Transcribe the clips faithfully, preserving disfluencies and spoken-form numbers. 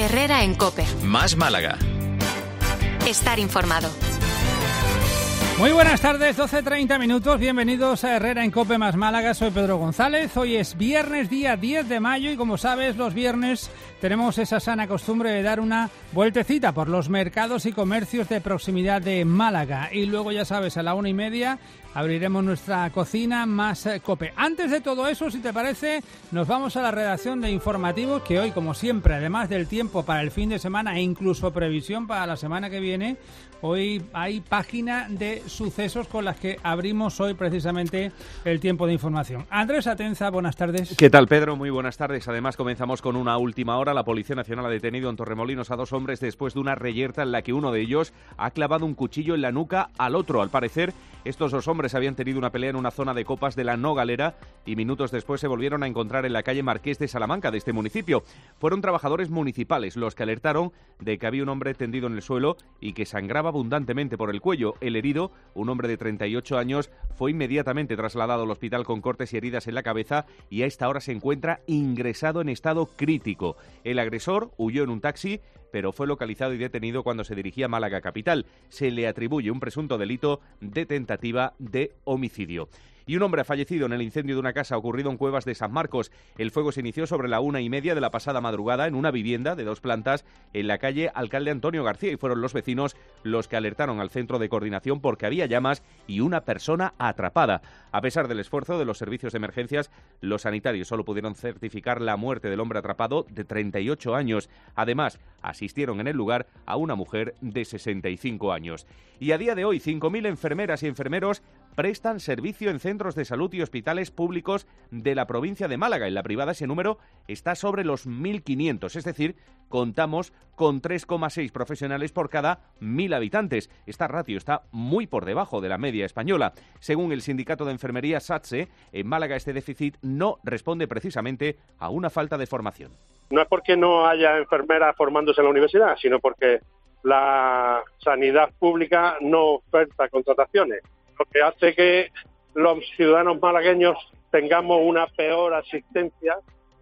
Herrera en COPE. Más Málaga. Estar informado. Muy buenas tardes, doce treinta minutos, bienvenidos a Herrera en COPE más Málaga, soy Pedro González, hoy es viernes, día diez de mayo y como sabes los viernes tenemos esa sana costumbre de dar una vueltecita por los mercados y comercios de proximidad de Málaga y luego ya sabes a la una y media abriremos nuestra cocina más COPE. Antes de todo eso, si te parece, nos vamos a la redacción de informativos que hoy como siempre, además del tiempo para el fin de semana e incluso previsión para la semana que viene, hoy hay página de sucesos con las que abrimos hoy precisamente el tiempo de información. Andrés Atenza, buenas tardes. ¿Qué tal, Pedro? Muy buenas tardes. Además, comenzamos con una última hora. La Policía Nacional ha detenido en Torremolinos a dos hombres después de una reyerta en la que uno de ellos ha clavado un cuchillo en la nuca al otro. Al parecer, estos dos hombres habían tenido una pelea en una zona de copas de la Nogalera y minutos después se volvieron a encontrar en la calle Marqués de Salamanca de este municipio. Fueron trabajadores municipales los que alertaron de que había un hombre tendido en el suelo y que sangraba abundantemente por el cuello. El herido, un hombre de treinta y ocho años, fue inmediatamente trasladado al hospital con cortes y heridas en la cabeza y a esta hora se encuentra ingresado en estado crítico. El agresor huyó en un taxi, pero fue localizado y detenido cuando se dirigía a Málaga capital. Se le atribuye un presunto delito de tentativa de homicidio. Y un hombre ha fallecido en el incendio de una casa ocurrido en Cuevas de San Marcos. El fuego se inició sobre la una y media de la pasada madrugada en una vivienda de dos plantas en la calle Alcalde Antonio García y fueron los vecinos los que alertaron al centro de coordinación porque había llamas y una persona atrapada. A pesar del esfuerzo de los servicios de emergencias, los sanitarios solo pudieron certificar la muerte del hombre atrapado de treinta y ocho años. Además, asistieron en el lugar a una mujer de sesenta y cinco años. Y a día de hoy, cinco mil enfermeras y enfermeros prestan servicio en centros de salud y hospitales públicos de la provincia de Málaga. En la privada ese número está sobre los mil quinientos, es decir, contamos con tres coma seis profesionales por cada mil habitantes. Esta ratio está muy por debajo de la media española. Según el sindicato de enfermería SATSE, en Málaga este déficit no responde precisamente a una falta de formación. No es porque no haya enfermeras formándose en la universidad, sino porque la sanidad pública no oferta contrataciones, lo que hace que los ciudadanos malagueños tengamos una peor asistencia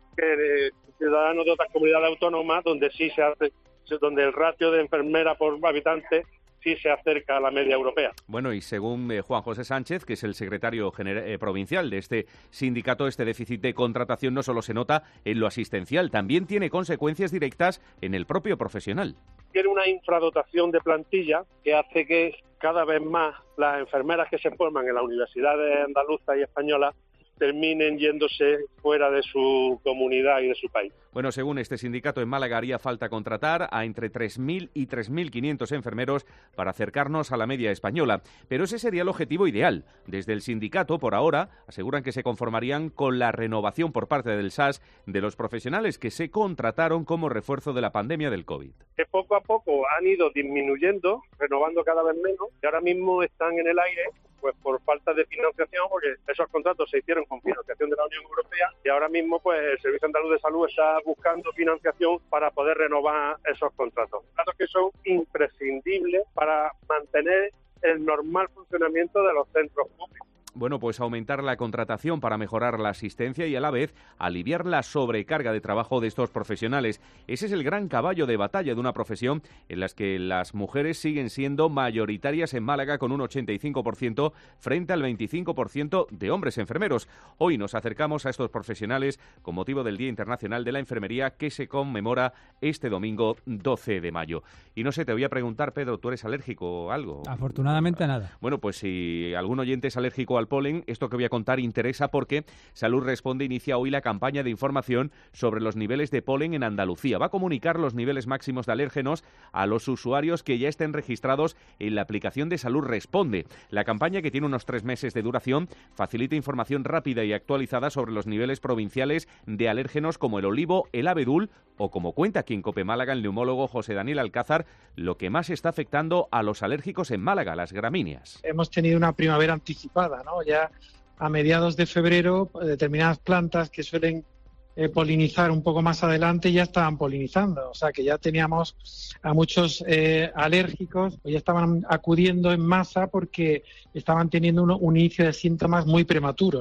que ciudadanos de otras comunidades autónomas donde sí se hace, donde el ratio de enfermera por habitante sí se acerca a la media europea. Bueno, y según eh, Juan José Sánchez, que es el secretario gener- eh, provincial de este sindicato, este déficit de contratación no solo se nota en lo asistencial, también tiene consecuencias directas en el propio profesional. Tiene una infradotación de plantilla que hace que cada vez más las enfermeras que se forman en las universidades andaluzas y españolas terminen yéndose fuera de su comunidad y de su país. Bueno, según este sindicato, en Málaga haría falta contratar a entre tres mil y tres mil quinientos enfermeros para acercarnos a la media española. Pero ese sería el objetivo ideal. Desde el sindicato, por ahora, aseguran que se conformarían con la renovación por parte del S A S de los profesionales que se contrataron como refuerzo de la pandemia del COVID. Que poco a poco han ido disminuyendo, renovando cada vez menos, y ahora mismo están en el aire pues por falta de financiación, porque esos contratos se hicieron con financiación de la Unión Europea y ahora mismo pues el Servicio Andaluz de Salud está buscando financiación para poder renovar esos contratos. Contratos que son imprescindibles para mantener el normal funcionamiento de los centros públicos. Bueno, pues aumentar la contratación para mejorar la asistencia y a la vez aliviar la sobrecarga de trabajo de estos profesionales. Ese es el gran caballo de batalla de una profesión en la que las mujeres siguen siendo mayoritarias en Málaga con un ochenta y cinco por ciento frente al veinticinco por ciento de hombres enfermeros. Hoy nos acercamos a estos profesionales con motivo del Día Internacional de la Enfermería que se conmemora este domingo doce de mayo. Y no sé, te voy a preguntar, Pedro, ¿tú eres alérgico o algo? Afortunadamente nada. Bueno, pues si algún oyente es alérgico al polen, esto que voy a contar interesa porque Salud Responde inicia hoy la campaña de información sobre los niveles de polen en Andalucía. Va a comunicar los niveles máximos de alérgenos a los usuarios que ya estén registrados en la aplicación de Salud Responde. La campaña, que tiene unos tres meses de duración, facilita información rápida y actualizada sobre los niveles provinciales de alérgenos como el olivo, el abedul o, como cuenta aquí en COPE Málaga el neumólogo José Daniel Alcázar, lo que más está afectando a los alérgicos en Málaga, las gramíneas. Hemos tenido una primavera anticipada, ¿no? Ya a mediados de febrero, determinadas plantas que suelen eh, polinizar un poco más adelante ya estaban polinizando, o sea que ya teníamos a muchos eh, alérgicos, ya estaban acudiendo en masa porque estaban teniendo un, un inicio de síntomas muy prematuro.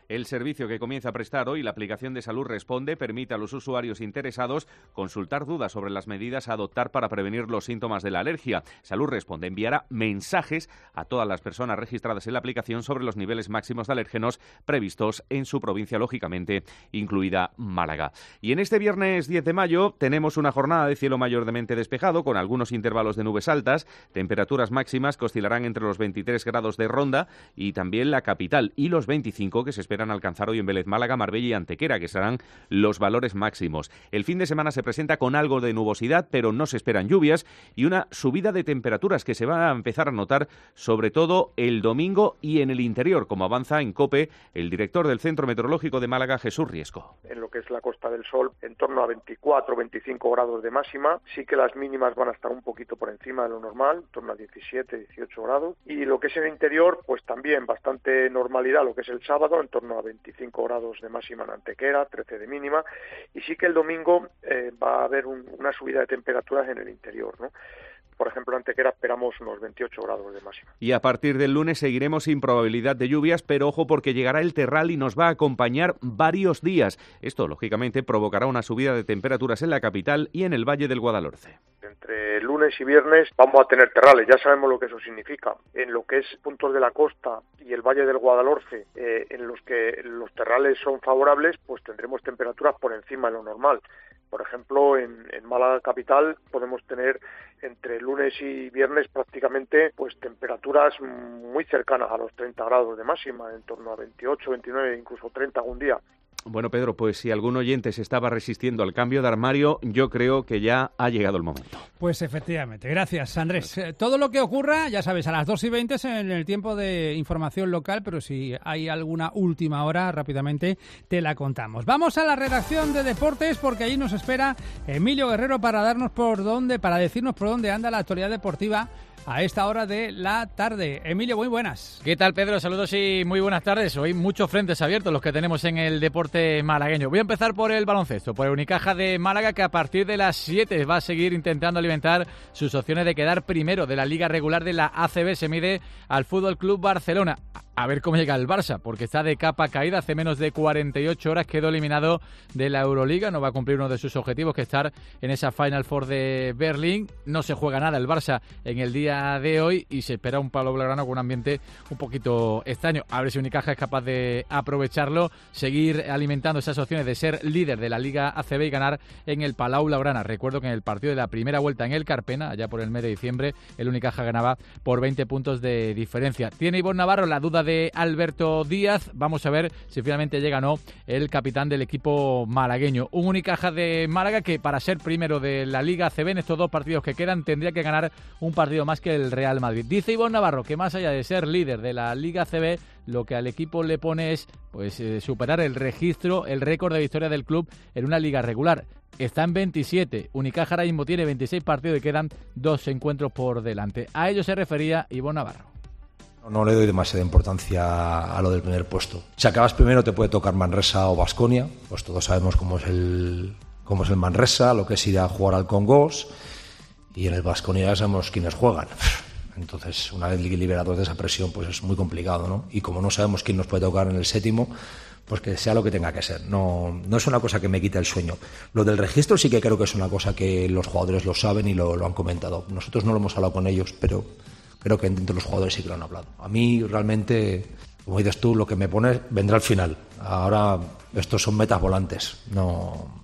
El servicio que comienza a prestar hoy, la aplicación de Salud Responde, permite a los usuarios interesados consultar dudas sobre las medidas a adoptar para prevenir los síntomas de la alergia. Salud Responde enviará mensajes a todas las personas registradas en la aplicación sobre los niveles máximos de alérgenos previstos en su provincia, lógicamente, incluida Málaga. Y en este viernes diez de mayo tenemos una jornada de cielo mayormente despejado, con algunos intervalos de nubes altas, temperaturas máximas que oscilarán entre los veintitrés grados de Ronda y también la capital, y los veinticinco que se esperan alcanzar hoy en Vélez, Málaga, Marbella y Antequera, que serán los valores máximos. El fin de semana se presenta con algo de nubosidad, pero no se esperan lluvias, y una subida de temperaturas que se va a empezar a notar sobre todo el domingo y en el interior, como avanza en COPE el director del Centro Meteorológico de Málaga, Jesús Riesco. En lo que es la Costa del Sol, en torno a veinticuatro, veinticinco grados de máxima. Sí que las mínimas van a estar un poquito por encima de lo normal, en torno a diecisiete, dieciocho grados. Y lo que es el interior, pues también bastante normalidad, lo que es el sábado, en torno a veinticinco grados de máxima en Antequera, trece de mínima. Y sí que el domingo eh, va a haber un, una subida de temperaturas en el interior, ¿no? Por ejemplo, en Antequera esperamos unos veintiocho grados de máxima. Y a partir del lunes seguiremos sin probabilidad de lluvias, pero ojo porque llegará el terral y nos va a acompañar varios días. Esto, lógicamente, provocará una subida de temperaturas en la capital y en el Valle del Guadalhorce. Entre lunes y viernes vamos a tener terrales, ya sabemos lo que eso significa. En lo que es puntos de la costa y el Valle del Guadalhorce, eh, en los que los terrales son favorables, pues tendremos temperaturas por encima de lo normal. Por ejemplo, en, en Málaga capital podemos tener entre lunes y viernes prácticamente pues temperaturas muy cercanas a los treinta grados de máxima, en torno a veintiocho, veintinueve, incluso treinta algún día. Bueno, Pedro, pues si algún oyente se estaba resistiendo al cambio de armario, yo creo que ya ha llegado el momento. Pues efectivamente. Gracias, Andrés. Eh, todo lo que ocurra, ya sabes, a las dos y veinte es en el tiempo de información local, pero si hay alguna última hora, rápidamente te la contamos. Vamos a la redacción de deportes, porque allí nos espera Emilio Guerrero para darnos por dónde, para decirnos por dónde anda la actualidad deportiva a esta hora de la tarde. Emilio, muy buenas. ¿Qué tal, Pedro? Saludos y muy buenas tardes. Hoy muchos frentes abiertos los que tenemos en el deporte malagueño. Voy a empezar por el baloncesto, por el Unicaja de Málaga, que a partir de las siete va a seguir intentando alimentar sus opciones de quedar primero de la liga regular de la A C B. Se mide al Fútbol Club Barcelona. A ver cómo llega el Barça, porque está de capa caída. Hace menos de cuarenta y ocho horas quedó eliminado de la Euroliga. No va a cumplir uno de sus objetivos, que es estar en esa Final Four de Berlín. No se juega nada el Barça en el día de hoy y se espera un Pablo Blaugrana con un ambiente un poquito extraño. A ver si Unicaja es capaz de aprovecharlo, seguir alimentando esas opciones de ser líder de la Liga A C B y ganar en el Palau Blaugrana. Recuerdo que en el partido de la primera vuelta en el Carpena, allá por el mes de diciembre, el Unicaja ganaba por veinte puntos de diferencia. Tiene Ivonne Navarro la duda de Alberto Díaz. Vamos a ver si finalmente llega o no el capitán del equipo malagueño. Un Unicaja de Málaga que, para ser primero de la Liga A C B en estos dos partidos que quedan, tendría que ganar un partido más que el Real Madrid. Dice Ivonne Navarro que más allá de ser líder de la Liga A C B, lo que al equipo le pone es pues eh, superar el registro, el récord de victoria del club en una liga regular. Está en veintisiete. Unicaja ahora mismo tiene veintiséis partidos y quedan dos encuentros por delante. A ello se refería Ivonne Navarro. No le doy demasiada importancia a lo del primer puesto. Si acabas primero te puede tocar Manresa o Baskonia, pues todos sabemos cómo es el cómo es el Manresa, lo que es ir a jugar al Congos, y en el Baskonia ya sabemos quiénes juegan. Entonces, una vez liberados de esa presión, pues es muy complicado, ¿no? Y como no sabemos quién nos puede tocar en el séptimo, pues que sea lo que tenga que ser. No, no es una cosa que me quite el sueño. Lo del registro sí que creo que es una cosa que los jugadores lo saben y lo, lo han comentado. Nosotros no lo hemos hablado con ellos, pero creo que entre los jugadores sí que lo han hablado. A mí realmente, como dices tú, lo que me pones vendrá al final. Ahora estos son metas volantes, no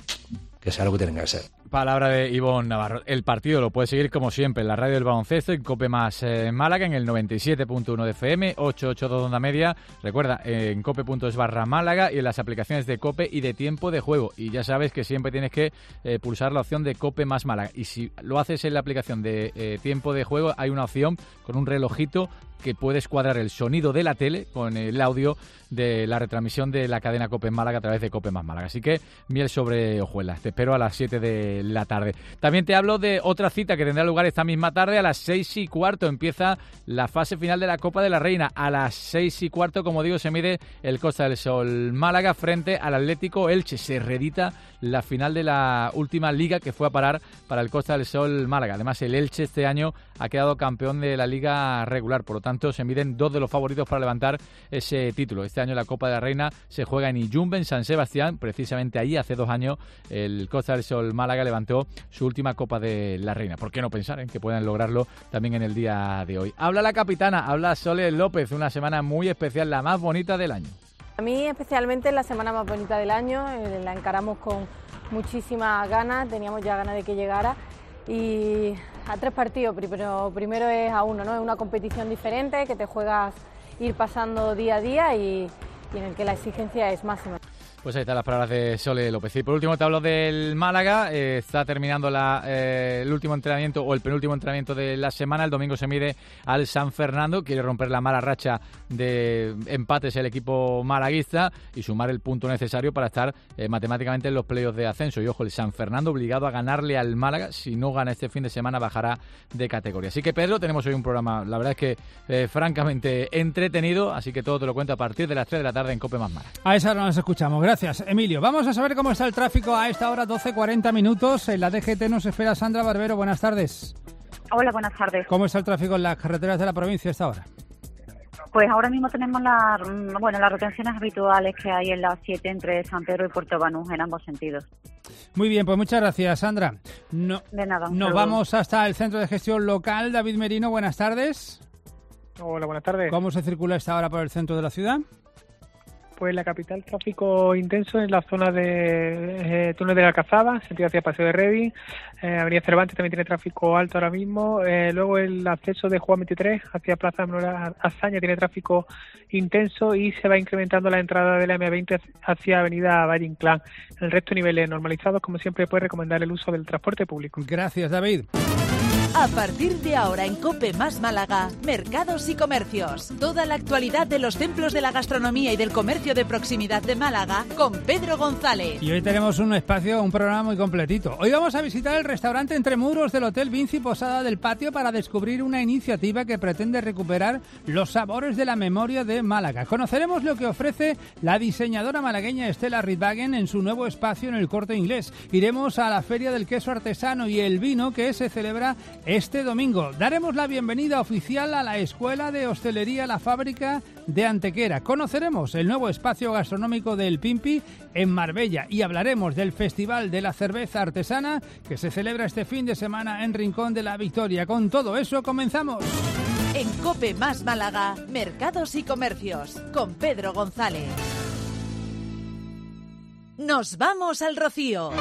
que sea lo que tienen que ser. Palabra de Ivonne Navarro. El partido lo puede seguir como siempre en la radio del baloncesto, en Cope Más eh, Málaga, en el noventa y siete punto uno de F M, ochocientos ochenta y dos de onda media. Recuerda, eh, en cope punto es barra Málaga y en las aplicaciones de Cope y de Tiempo de Juego. Y ya sabes que siempre tienes que eh, pulsar la opción de Cope Más Málaga. Y si lo haces en la aplicación de eh, Tiempo de Juego, hay una opción con un relojito que puedes cuadrar el sonido de la tele con el audio de la retransmisión de la cadena Cope en Málaga a través de Cope Más Málaga. Así que miel sobre hojuelas. Te espero a las siete de la tarde. También te hablo de otra cita que tendrá lugar esta misma tarde. A las seis y cuarto empieza la fase final de la Copa de la Reina. A las seis y cuarto, como digo, se mide el Costa del Sol Málaga frente al Atlético Elche. Se reedita la final de la última liga que fue a parar para el Costa del Sol Málaga. Además, el Elche este año ha quedado campeón de la liga regular. Por lo tanto, tanto se miden dos de los favoritos para levantar ese título. Este año la Copa de la Reina se juega en Iyumbe, en San Sebastián, precisamente ahí hace dos años el Costa del Sol Málaga levantó su última Copa de la Reina. ¿Por qué no pensar en que puedan lograrlo también en el día de hoy? Habla la capitana, habla Sole López, una semana muy especial, la más bonita del año. A mí especialmente es la semana más bonita del año, eh, la encaramos con muchísimas ganas, teníamos ya ganas de que llegara y a tres partidos, pero primero es a uno, ¿no? Es una competición diferente que te juegas ir pasando día a día y, y en el que la exigencia es máxima. Pues ahí están las palabras de Sole López. Y por último te hablo del Málaga. Eh, está terminando la, eh, el último entrenamiento o el penúltimo entrenamiento de la semana. El domingo se mide al San Fernando. Quiere romper la mala racha de empates el equipo malaguista y sumar el punto necesario para estar eh, matemáticamente en los playoffs de ascenso. Y ojo, el San Fernando obligado a ganarle al Málaga. Si no gana este fin de semana bajará de categoría. Así que Pedro, tenemos hoy un programa, la verdad es que eh, francamente entretenido. Así que todo te lo cuento a partir de las tres de la tarde en COPE más Málaga. A esa hora nos escuchamos. Gracias, Emilio. Vamos a saber cómo está el tráfico a esta hora, doce cuarenta minutos. En la D G T nos espera Sandra Barbero. Buenas tardes. Hola, buenas tardes. ¿Cómo está el tráfico en las carreteras de la provincia a esta hora? Pues ahora mismo tenemos la, bueno, las retenciones habituales que hay en la siete entre San Pedro y Puerto Banús en ambos sentidos. Muy bien, pues muchas gracias, Sandra. No, de nada. Nos vamos hasta el Centro de Gestión Local. David Merino, buenas tardes. Hola, buenas tardes. ¿Cómo se circula esta hora por el centro de la ciudad? Pues la capital, tráfico intenso en la zona de eh, túnel de la Calzada, sentido hacia Paseo de Revi. Eh, Avenida Cervantes también tiene tráfico alto ahora mismo. Eh, luego el acceso de Juan veintitrés hacia Plaza Menor Azaña tiene tráfico intenso y se va incrementando la entrada de la eme veinte hacia Avenida Valle Inclán. El resto de niveles normalizados, como siempre, puede recomendar el uso del transporte público. Gracias, David. A partir de ahora en COPE más Málaga, mercados y comercios. Toda la actualidad de los templos de la gastronomía y del comercio de proximidad de Málaga con Pedro González. Y hoy tenemos un espacio, un programa muy completito. Hoy vamos a visitar el restaurante Entre Muros del Hotel Vinci Posada del Patio para descubrir una iniciativa que pretende recuperar los sabores de la memoria de Málaga. Conoceremos lo que ofrece la diseñadora malagueña Estela Ritvagen en su nuevo espacio en el Corte Inglés. Iremos a la Feria del Queso Artesano y el Vino que se celebra este domingo. Daremos la bienvenida oficial a la Escuela de Hostelería La Fábrica de Antequera. Conoceremos el nuevo espacio gastronómico del Pimpi en Marbella y hablaremos del Festival de la Cerveza Artesana que se celebra este fin de semana en Rincón de la Victoria. Con todo eso comenzamos. En COPE más Málaga, mercados y comercios con Pedro González. Nos vamos al Rocío.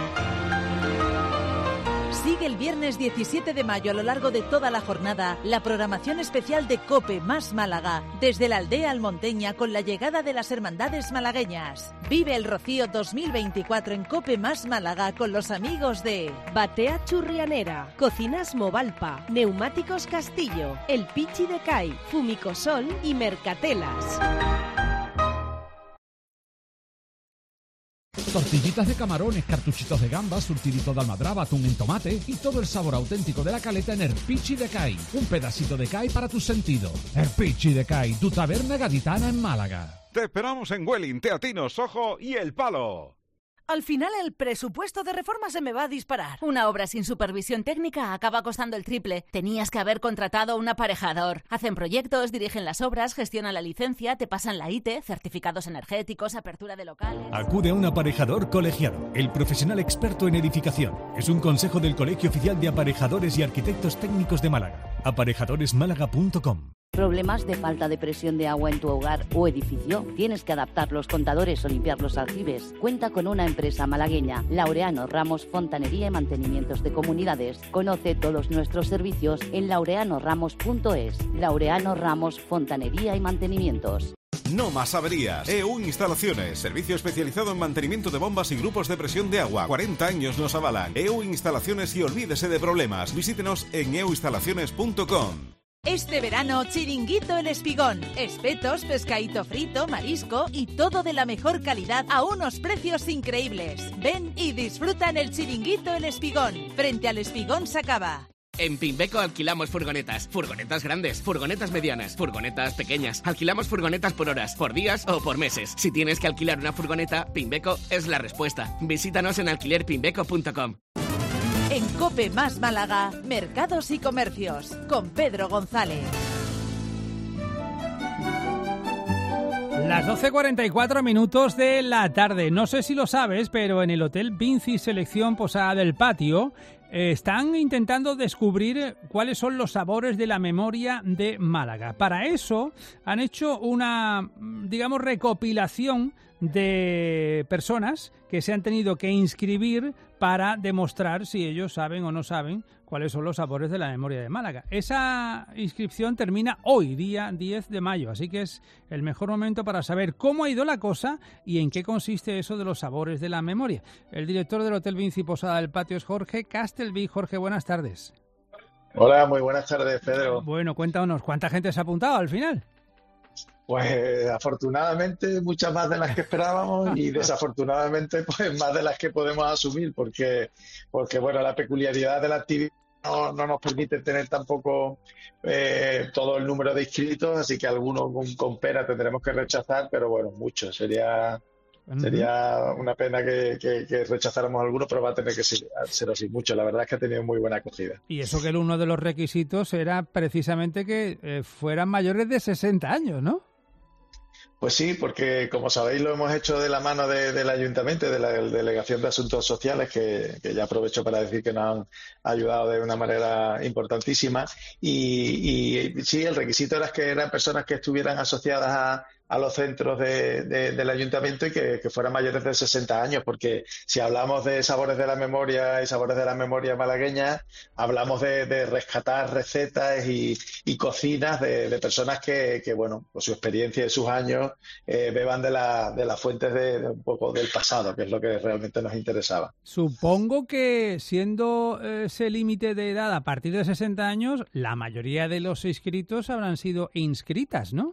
Sigue el viernes diecisiete de mayo a lo largo de toda la jornada la programación especial de COPE más Málaga, desde la aldea almonteña con la llegada de las hermandades malagueñas. Vive el Rocío dos mil veinticuatro en COPE más Málaga con los amigos de Batea Churrianera, Cocinas Movalpa, Neumáticos Castillo, El Pichi de Cai, Fumicosol y Mercatelas. Tortillitas de camarones, cartuchitos de gambas, surtidito de almadraba, atún en tomate y todo el sabor auténtico de la caleta en el Pichi de Cai. Un pedacito de Cai para tus sentidos. El Pichi de Cai, tu taberna gaditana en Málaga. Te esperamos en Welling, Teatinos, Sojo y El Palo. Al final el presupuesto de reforma se me va a disparar. Una obra sin supervisión técnica acaba costando el triple. Tenías que haber contratado un aparejador. Hacen proyectos, dirigen las obras, gestionan la licencia, te pasan la I T E, certificados energéticos, apertura de locales... Acude a un aparejador colegiado, el profesional experto en edificación. Es un consejo del Colegio Oficial de Aparejadores y Arquitectos Técnicos de Málaga. aparejadores málaga punto com. ¿Problemas de falta de presión de agua en tu hogar o edificio? ¿Tienes que adaptar los contadores o limpiar los aljibes? Cuenta con una empresa malagueña, Laureano Ramos Fontanería y Mantenimientos de Comunidades. Conoce todos nuestros servicios en laureano ramos punto es. Laureano Ramos Fontanería y Mantenimientos. No más averías. E U Instalaciones, servicio especializado en mantenimiento de bombas y grupos de presión de agua. cuarenta años nos avalan. E U Instalaciones y olvídese de problemas. Visítenos en e u instalaciones punto com. Este verano, Chiringuito El Espigón. Espetos, pescadito frito, marisco y todo de la mejor calidad a unos precios increíbles. Ven y disfruta en el Chiringuito El Espigón, frente al Espigón Sacaba. En Pimbeco alquilamos furgonetas, furgonetas grandes, furgonetas medianas, furgonetas pequeñas. Alquilamos furgonetas por horas, por días o por meses. Si tienes que alquilar una furgoneta, Pimbeco es la respuesta. Visítanos en alquiler pimbeco punto com. En COPE más Málaga, mercados y comercios, con Pedro González. Las doce cuarenta y cuatro minutos de la tarde. No sé si lo sabes, pero en el Hotel Vinci Selección Posada del Patio eh, están intentando descubrir cuáles son los sabores de la memoria de Málaga. Para eso han hecho una, digamos, recopilación de personas que se han tenido que inscribir para demostrar si ellos saben o no saben cuáles son los sabores de la memoria de Málaga. Esa inscripción termina hoy, día diez de mayo, así que es el mejor momento para saber cómo ha ido la cosa y en qué consiste eso de los sabores de la memoria. El director del Hotel Vinci Posada del Patio es Jorge Castelví. Jorge, buenas tardes. Hola, muy buenas tardes, Pedro. Bueno, cuéntanos, ¿cuánta gente se ha apuntado al final? Pues afortunadamente muchas más de las que esperábamos y desafortunadamente pues más de las que podemos asumir porque, porque bueno, la peculiaridad de la actividad no, no nos permite tener tampoco eh, todo el número de inscritos, así que algunos con, con pena tendremos que rechazar, pero bueno, muchos. Sería, uh-huh. sería una pena que, que, que rechazáramos algunos, pero va a tener que ser, ser así mucho. La verdad es que ha tenido muy buena acogida. Y eso que uno de los requisitos era precisamente que eh, fueran mayores de sesenta años, ¿no? Pues sí, porque como sabéis lo hemos hecho de la mano de, del Ayuntamiento, de la Delegación de Asuntos Sociales, que, que ya aprovecho para decir que nos han ayudado de una manera importantísima. Y, y sí, el requisito era que eran personas que estuvieran asociadas a, a los centros de, de, del Ayuntamiento y que, que fueran mayores de sesenta años, porque si hablamos de sabores de la memoria y sabores de la memoria malagueña, hablamos de, de rescatar recetas y, y cocinas de, de personas que, que, bueno, por su experiencia y sus años, eh, beban de, la, de las fuentes de, de un poco del pasado, que es lo que realmente nos interesaba. Supongo que siendo ese límite de edad a partir de sesenta años, la mayoría de los inscritos habrán sido inscritas, ¿no?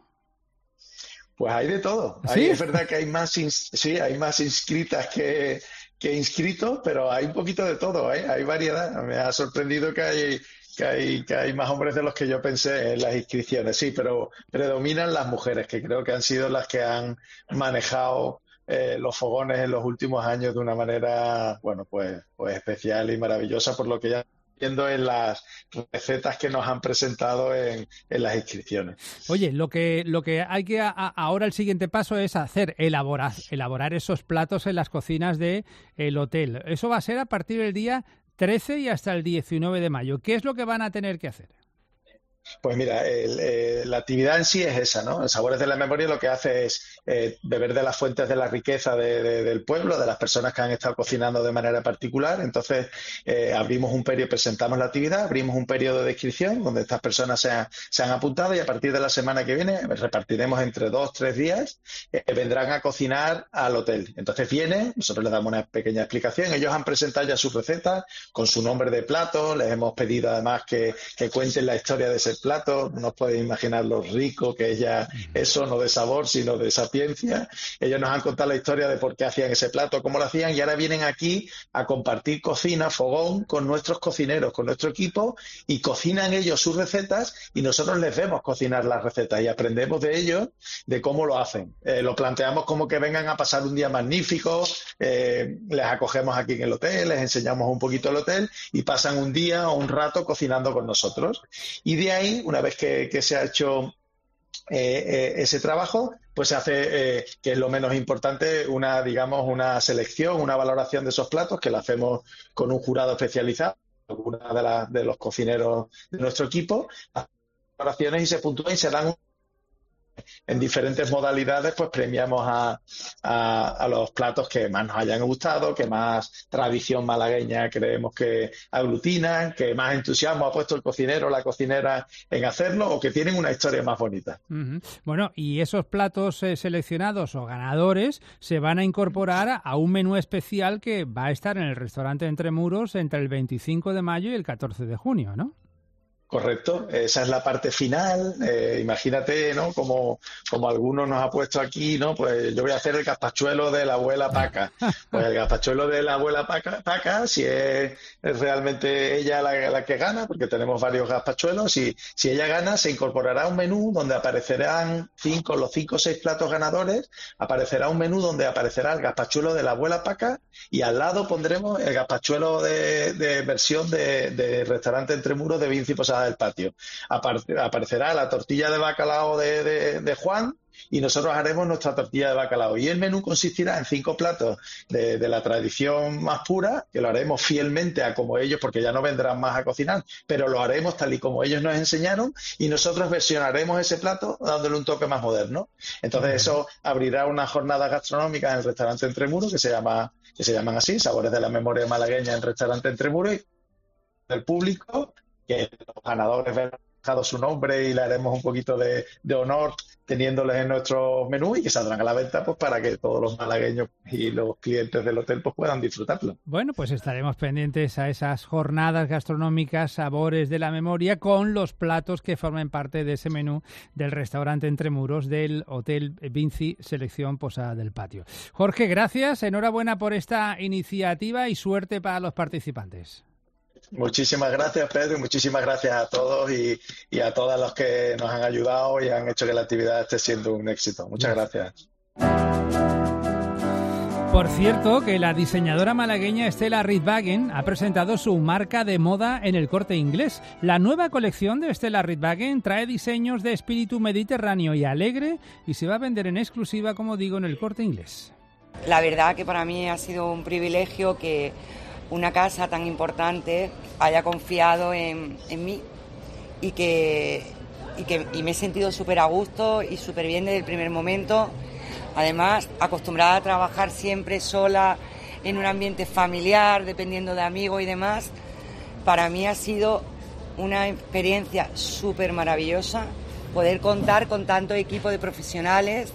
Pues hay de todo. ¿Sí? Ahí es verdad que hay más, ins- sí, hay más inscritas que, que inscritos, pero hay un poquito de todo, ¿eh? Hay variedad. Me ha sorprendido que hay, que hay, que hay más hombres de los que yo pensé en las inscripciones. Sí, pero predominan las mujeres, que creo que han sido las que han manejado eh, los fogones en los últimos años de una manera, bueno, pues, pues especial y maravillosa, por lo que ya viendo en las recetas que nos han presentado en, en las inscripciones. Oye, lo que lo que hay que a, ahora el siguiente paso es hacer elaborar elaborar esos platos en las cocinas de el hotel. Eso va a ser a partir del día trece y hasta el diecinueve de mayo. ¿Qué es lo que van a tener que hacer? Pues mira, el, eh, la actividad en sí es esa, ¿no? El Sabores de la Memoria lo que hace es eh, beber de las fuentes de la riqueza de, de, del pueblo, de las personas que han estado cocinando de manera particular. Entonces, eh, abrimos un periodo, presentamos la actividad, abrimos un periodo de inscripción donde estas personas se han, se han apuntado y a partir de la semana que viene repartiremos entre dos, tres días, eh, vendrán a cocinar al hotel. Entonces vienen, nosotros les damos una pequeña explicación, ellos han presentado ya sus recetas con su nombre de plato, les hemos pedido además que, que cuenten la historia de ese plato, no os podéis imaginar lo rico que es ya eso, no de sabor, sino de sapiencia. Ellos nos han contado la historia de por qué hacían ese plato, cómo lo hacían, y ahora vienen aquí a compartir cocina, fogón, con nuestros cocineros, con nuestro equipo, y cocinan ellos sus recetas y nosotros les vemos cocinar las recetas y aprendemos de ellos, de cómo lo hacen. Eh, lo planteamos como que vengan a pasar un día magnífico, eh, les acogemos aquí en el hotel, les enseñamos un poquito el hotel y pasan un día o un rato cocinando con nosotros. Y de ahí, una vez que, que se ha hecho eh, eh, ese trabajo, pues se hace, eh, que es lo menos importante, una, digamos, una selección, una valoración de esos platos, que la hacemos con un jurado especializado, alguna de, la, de los cocineros de nuestro equipo, hacen valoraciones y se puntúan y se dan un en diferentes modalidades, pues premiamos a, a, a los platos que más nos hayan gustado, que más tradición malagueña creemos que aglutinan, que más entusiasmo ha puesto el cocinero o la cocinera en hacerlo, o que tienen una historia más bonita. Uh-huh. Bueno, y esos platos eh, seleccionados o ganadores se van a incorporar a, a un menú especial que va a estar en el restaurante Entre Muros entre el veinticinco de mayo y el catorce de junio, ¿no? Correcto, esa es la parte final. Eh, imagínate, ¿no? Como, como algunos nos ha puesto aquí, ¿no? Pues yo voy a hacer el gazpachuelo de la abuela Paca. Pues el gazpachuelo de la abuela Paca, Paca si es, es realmente ella la, la que gana, porque tenemos varios gazpachuelos, y si ella gana, se incorporará un menú donde aparecerán cinco, los cinco o seis platos ganadores, aparecerá un menú donde aparecerá el gazpachuelo de la abuela Paca y al lado pondremos el gazpachuelo de, de versión de, de restaurante Entre Muros de Vinci Posada entrada del patio. Apar- aparecerá la tortilla de bacalao de, de, de Juan, y nosotros haremos nuestra tortilla de bacalao. Y el menú consistirá en cinco platos de, de la tradición más pura, que lo haremos fielmente a como ellos, porque ya no vendrán más a cocinar, pero lo haremos tal y como ellos nos enseñaron, y nosotros versionaremos ese plato dándole un toque más moderno. Entonces eso abrirá una jornada gastronómica en el restaurante Entremuros, que se llama que se llaman así, Sabores de la Memoria Malagueña en restaurante Entremuros, y el público, que los ganadores verán dejado su nombre y le haremos un poquito de, de honor teniéndoles en nuestro menú, y que saldrán a la venta pues para que todos los malagueños y los clientes del hotel pues puedan disfrutarlo. Bueno, pues estaremos pendientes a esas jornadas gastronómicas, Sabores de la Memoria, con los platos que formen parte de ese menú del restaurante Entremuros del Hotel Vinci Selección Posada del Patio. Jorge, gracias, enhorabuena por esta iniciativa y suerte para los participantes. Muchísimas gracias, Pedro, y muchísimas gracias a todos y, y a todos los que nos han ayudado y han hecho que la actividad esté siendo un éxito. Muchas gracias. Por cierto, que la diseñadora malagueña Estela Ritvagen ha presentado su marca de moda en El Corte Inglés. La nueva colección de Estela Ritvagen trae diseños de espíritu mediterráneo y alegre y se va a vender en exclusiva, como digo, en El Corte Inglés. La verdad que para mí ha sido un privilegio que una casa tan importante haya confiado en, en mí y que, y que y me he sentido súper a gusto y súper bien desde el primer momento. Además, acostumbrada a trabajar siempre sola en un ambiente familiar, dependiendo de amigos y demás, para mí ha sido una experiencia súper maravillosa poder contar con tanto equipo de profesionales,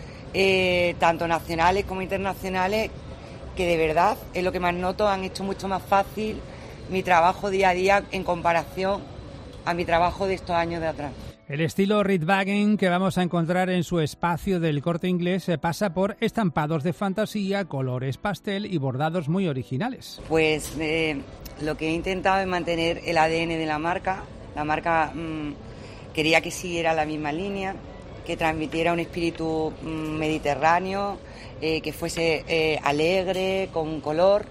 eh, tanto nacionales como internacionales, que de verdad, es lo que más noto, han hecho mucho más fácil mi trabajo día a día en comparación a mi trabajo de estos años de atrás. El estilo Ritvagen que vamos a encontrar en su espacio del Corte Inglés se pasa por estampados de fantasía, colores pastel y bordados muy originales. Pues eh, lo que he intentado es mantener el A D N de la marca. La marca mmm, quería que siguiera la misma línea, que transmitiera un espíritu mmm, mediterráneo, Eh, que fuese eh, alegre, con color,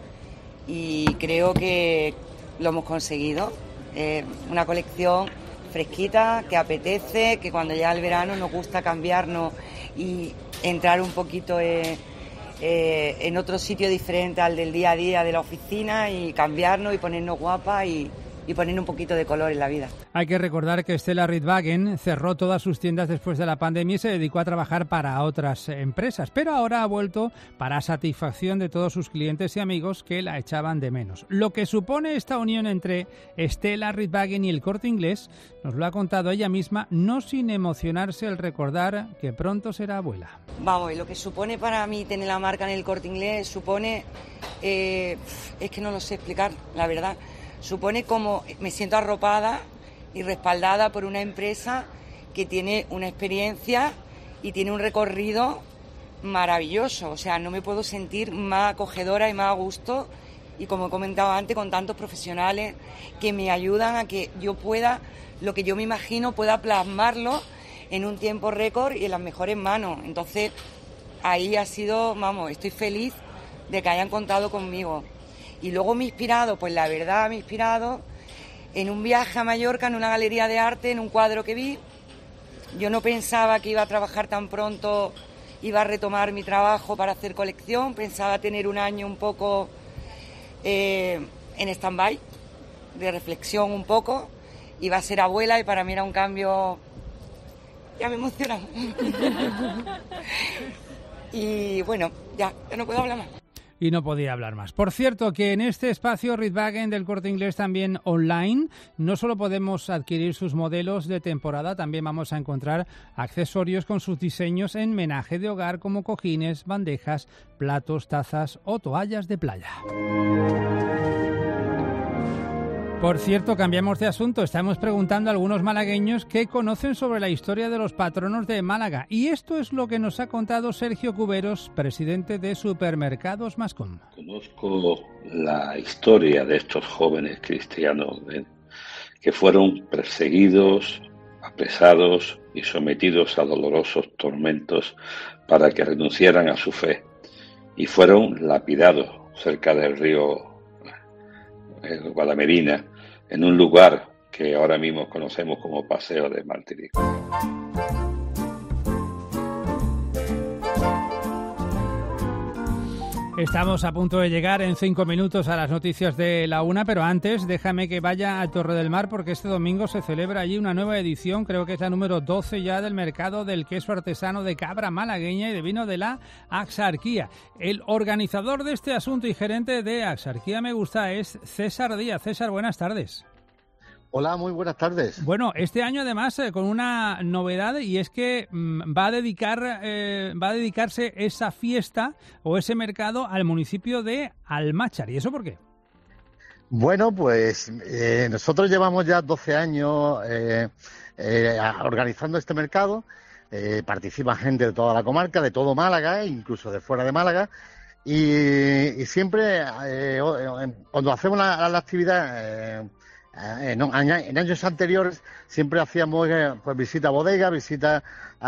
y creo que lo hemos conseguido. Eh, una colección fresquita, que apetece, que cuando llega el verano nos gusta cambiarnos y entrar un poquito eh, eh, en otro sitio diferente al del día a día de la oficina, y cambiarnos y ponernos guapas y, y poner un poquito de color en la vida. Hay que recordar que Estela Ritvagen cerró todas sus tiendas después de la pandemia y se dedicó a trabajar para otras empresas, pero ahora ha vuelto para satisfacción de todos sus clientes y amigos que la echaban de menos. Lo que supone esta unión entre Estela Ritvagen y El Corte Inglés nos lo ha contado ella misma, no sin emocionarse al recordar que pronto será abuela. Vamos, y lo que supone para mí tener la marca en El Corte Inglés supone, eh, es que no lo sé explicar, la verdad. Supone como me siento arropada y respaldada por una empresa que tiene una experiencia y tiene un recorrido maravilloso. O sea, no me puedo sentir más acogedora y más a gusto, y como he comentado antes, con tantos profesionales que me ayudan a que yo pueda, lo que yo me imagino, pueda plasmarlo en un tiempo récord y en las mejores manos. Entonces, ahí ha sido, vamos, estoy feliz de que hayan contado conmigo. Y luego me he inspirado, pues la verdad me he inspirado en un viaje a Mallorca, en una galería de arte, en un cuadro que vi. Yo no pensaba que iba a trabajar tan pronto, iba a retomar mi trabajo para hacer colección, pensaba tener un año un poco eh, en stand-by, de reflexión un poco, iba a ser abuela y para mí era un cambio, ya me emociona. Y bueno, ya, ya no puedo hablar más. Y no podía hablar más. Por cierto, que en este espacio Ritvagen del Corte Inglés, también online, no solo podemos adquirir sus modelos de temporada, también vamos a encontrar accesorios con sus diseños en menaje de hogar, como cojines, bandejas, platos, tazas o toallas de playa. Por cierto, cambiamos de asunto. Estamos preguntando a algunos malagueños qué conocen sobre la historia de los patronos de Málaga. Y esto es lo que nos ha contado Sergio Cuberos, presidente de Supermercados Mascom. Conozco la historia de estos jóvenes cristianos ¿eh? que fueron perseguidos, apresados y sometidos a dolorosos tormentos para que renunciaran a su fe. Y fueron lapidados cerca del río el Guadalmedina, en un lugar que ahora mismo conocemos como Paseo de Martirico. Estamos a punto de llegar en cinco minutos a las noticias de la una, pero antes déjame que vaya a Torre del Mar porque este domingo se celebra allí una nueva edición, creo que es la número doce ya, del mercado del queso artesano de cabra malagueña y de vino de la Axarquía. El organizador de este asunto y gerente de Axarquía Me Gusta es César Díaz. César, buenas tardes. Hola, muy buenas tardes. Bueno, este año además eh, con una novedad, y es que mmm, va a dedicar eh, va a dedicarse esa fiesta o ese mercado al municipio de Almáchar. ¿Y eso por qué? Bueno, pues eh, nosotros llevamos ya doce años eh, eh, organizando este mercado. Eh, participa gente de toda la comarca, de todo Málaga, incluso de fuera de Málaga. Y, y siempre, eh, cuando hacemos la, la actividad... Eh, En, en años anteriores siempre hacíamos pues visita a bodega, visita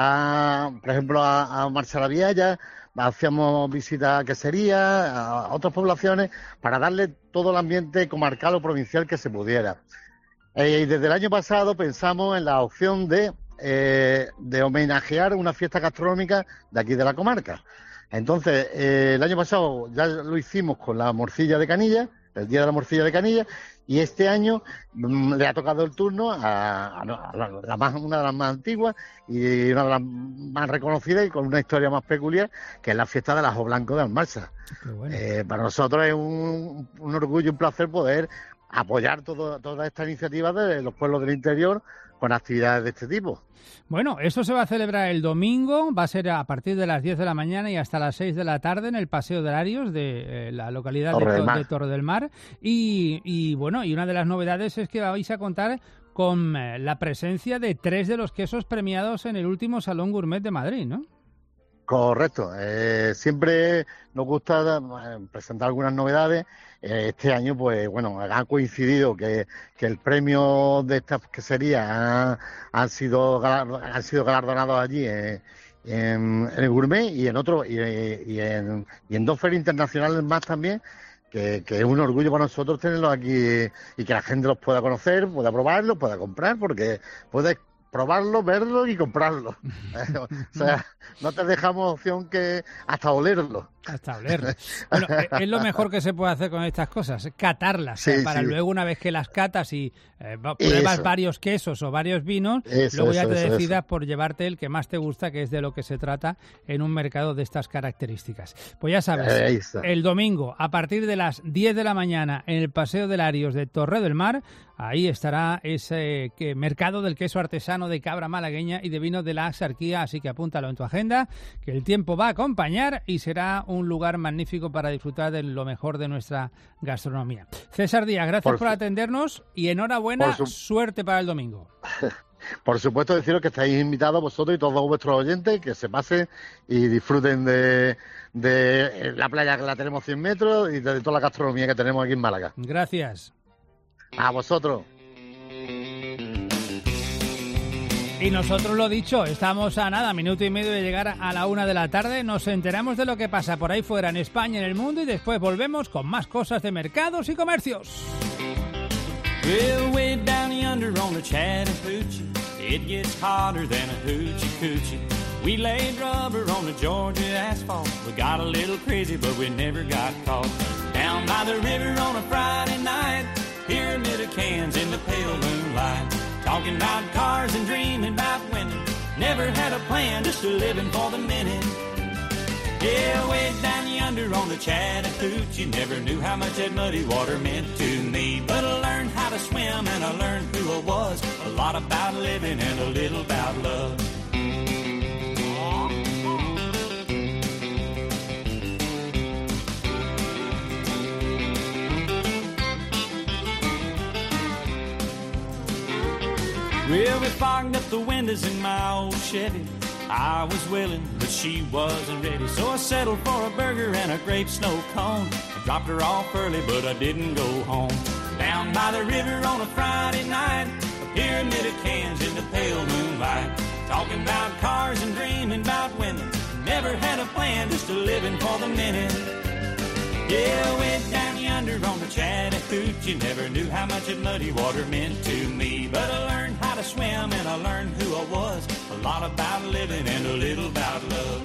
a, por ejemplo, a, a Marcha la Vialla, hacíamos visita a quesería, a otras poblaciones, para darle todo el ambiente comarcal o provincial que se pudiera. Eh, y desde el año pasado pensamos en la opción de, eh, de homenajear una fiesta gastronómica de aquí de la comarca. Entonces, eh, el año pasado ya lo hicimos con la morcilla de Canilla, el Día de la Morcilla de Canilla, y este año mmm, le ha tocado el turno a, a, a la, la más, una de las más antiguas y una de las más reconocidas y con una historia más peculiar, que es la fiesta del ajo blanco de Almarsa. Bueno. Eh, para nosotros es un, un orgullo y un placer poder apoyar todo, todas estas iniciativas de los pueblos del interior con actividades de este tipo. Bueno, esto se va a celebrar el domingo, va a ser a partir de las diez de la mañana y hasta las seis de la tarde en el Paseo de Larios de eh, la localidad Torre de, de Torre del Mar. Y, y bueno, y una de las novedades es que vais a contar con eh, la presencia de tres de los quesos premiados en el último Salón Gourmet de Madrid, ¿no? Correcto. Eh, siempre nos gusta eh, presentar algunas novedades. Eh, este año, pues bueno, ha coincidido que, que el premio de estas queserías ha, han sido han sido galardonados allí en, en, en el Gourmet y en otro y, y, en, y en dos ferias internacionales más también. Que, que es un orgullo para nosotros tenerlos aquí y que la gente los pueda conocer, pueda probarlos, pueda comprar, porque puedes probarlo, verlo y comprarlo. O sea, no te dejamos opción que hasta olerlo. Hasta olerlo. Bueno, es lo mejor que se puede hacer con estas cosas, catarlas, sí, ¿eh? Para sí. Luego, una vez que las catas y eh, pruebas eso. Varios quesos o varios vinos, eso, luego ya eso, te eso, decidas eso. Por llevarte el que más te gusta, que es de lo que se trata en un mercado de estas características. Pues ya sabes, eh, el domingo, a partir de las diez de la mañana, en el Paseo de Larios de Torre del Mar, ahí estará ese que, mercado del queso artesano de cabra malagueña y de vino de la Axarquía, así que apúntalo en tu agenda, que el tiempo va a acompañar y será un lugar magnífico para disfrutar de lo mejor de nuestra gastronomía. César Díaz, gracias por, por atendernos y enhorabuena, su... suerte para el domingo. Por supuesto, deciros que estáis invitados vosotros y todos vuestros oyentes, que se pasen y disfruten de, de la playa, que la tenemos cien metros, y de toda la gastronomía que tenemos aquí en Málaga. Gracias. A vosotros. Y nosotros, lo dicho, estamos a nada, minuto y medio de llegar a la una de la tarde. Nos enteramos de lo que pasa por ahí fuera en España, en el mundo, y después volvemos con más cosas de mercados y comercios. Well, way down yonder on the Chattahoochee, it gets hotter than a hoochie coochie. We laid rubber on the Georgia asphalt. We got a little crazy, but we never got caught. Down by the river on a Friday night, pyramid of cans in the pale moonlight. Talking about cars and dreaming about winning. Never had a plan, just a living for the minute. Yeah, way down yonder on the Chattahoochee, never knew how much that muddy water meant to me. But I learned how to swim and I learned who I was. A lot about living and a little about love. Well, we fogged up the windows in my old Chevy. I was willing, but she wasn't ready. So I settled for a burger and a grape snow cone. I dropped her off early, but I didn't go home. Down by the river on a Friday night, a pyramid of cans in the pale moonlight. Talking about cars and dreaming about women. Never had a plan, just a living for the minute. Yeah, I went down yonder on the Chattahoochee. Never knew how much that muddy water meant to me. But I learned how to swim and I learned who I was. A lot about living and a little about love.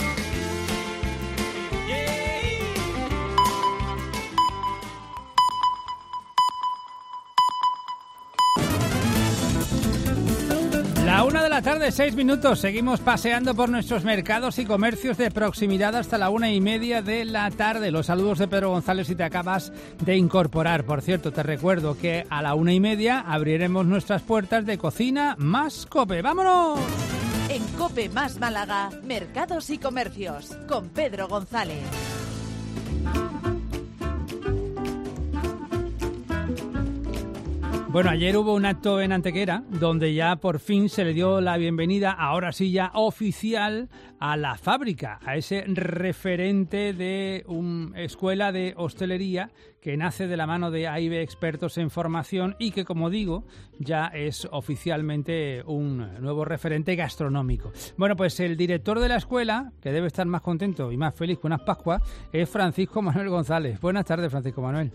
La una de la tarde, seis minutos. Seguimos paseando por nuestros mercados y comercios de proximidad hasta la una y media de la tarde. Los saludos de Pedro González si te acabas de incorporar. Por cierto, te recuerdo que a la una y media abriremos nuestras puertas de Cocina Más Cope. ¡Vámonos! En Cope Más Málaga, mercados y comercios, con Pedro González. Bueno, ayer hubo un acto en Antequera donde ya por fin se le dio la bienvenida, ahora sí ya oficial, a La Fábrica, a ese referente de una escuela de hostelería que nace de la mano de A I B Expertos en Formación y que, como digo, ya es oficialmente un nuevo referente gastronómico. Bueno, pues el director de la escuela, que debe estar más contento y más feliz que unas Pascuas, es Francisco Manuel González. Buenas tardes, Francisco Manuel.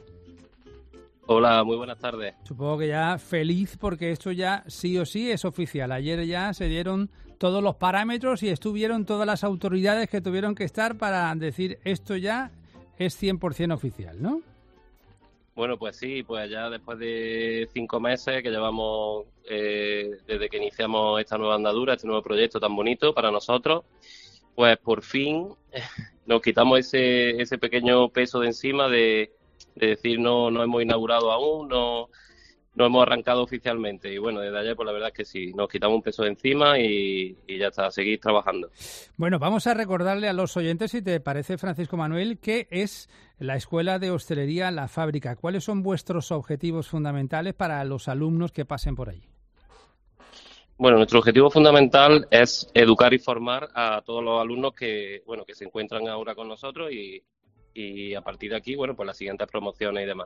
Hola, muy buenas tardes. Supongo que ya feliz porque esto ya sí o sí es oficial. Ayer ya se dieron todos los parámetros y estuvieron todas las autoridades que tuvieron que estar para decir esto ya es cien por ciento oficial, ¿no? Bueno, pues sí, pues ya después de cinco meses que llevamos eh, desde que iniciamos esta nueva andadura, este nuevo proyecto tan bonito para nosotros, pues por fin nos quitamos ese, ese pequeño peso de encima de... de decir no no hemos inaugurado aún, no no hemos arrancado oficialmente. Y bueno, desde ayer pues la verdad es que sí, nos quitamos un peso de encima y, y ya está, a seguir trabajando. Bueno, vamos a recordarle a los oyentes, si te parece, Francisco Manuel, qué es la Escuela de Hostelería La Fábrica. ¿Cuáles son vuestros objetivos fundamentales para los alumnos que pasen por allí? Bueno, nuestro objetivo fundamental es educar y formar a todos los alumnos que bueno que se encuentran ahora con nosotros y y a partir de aquí, bueno, pues las siguientes promociones y demás.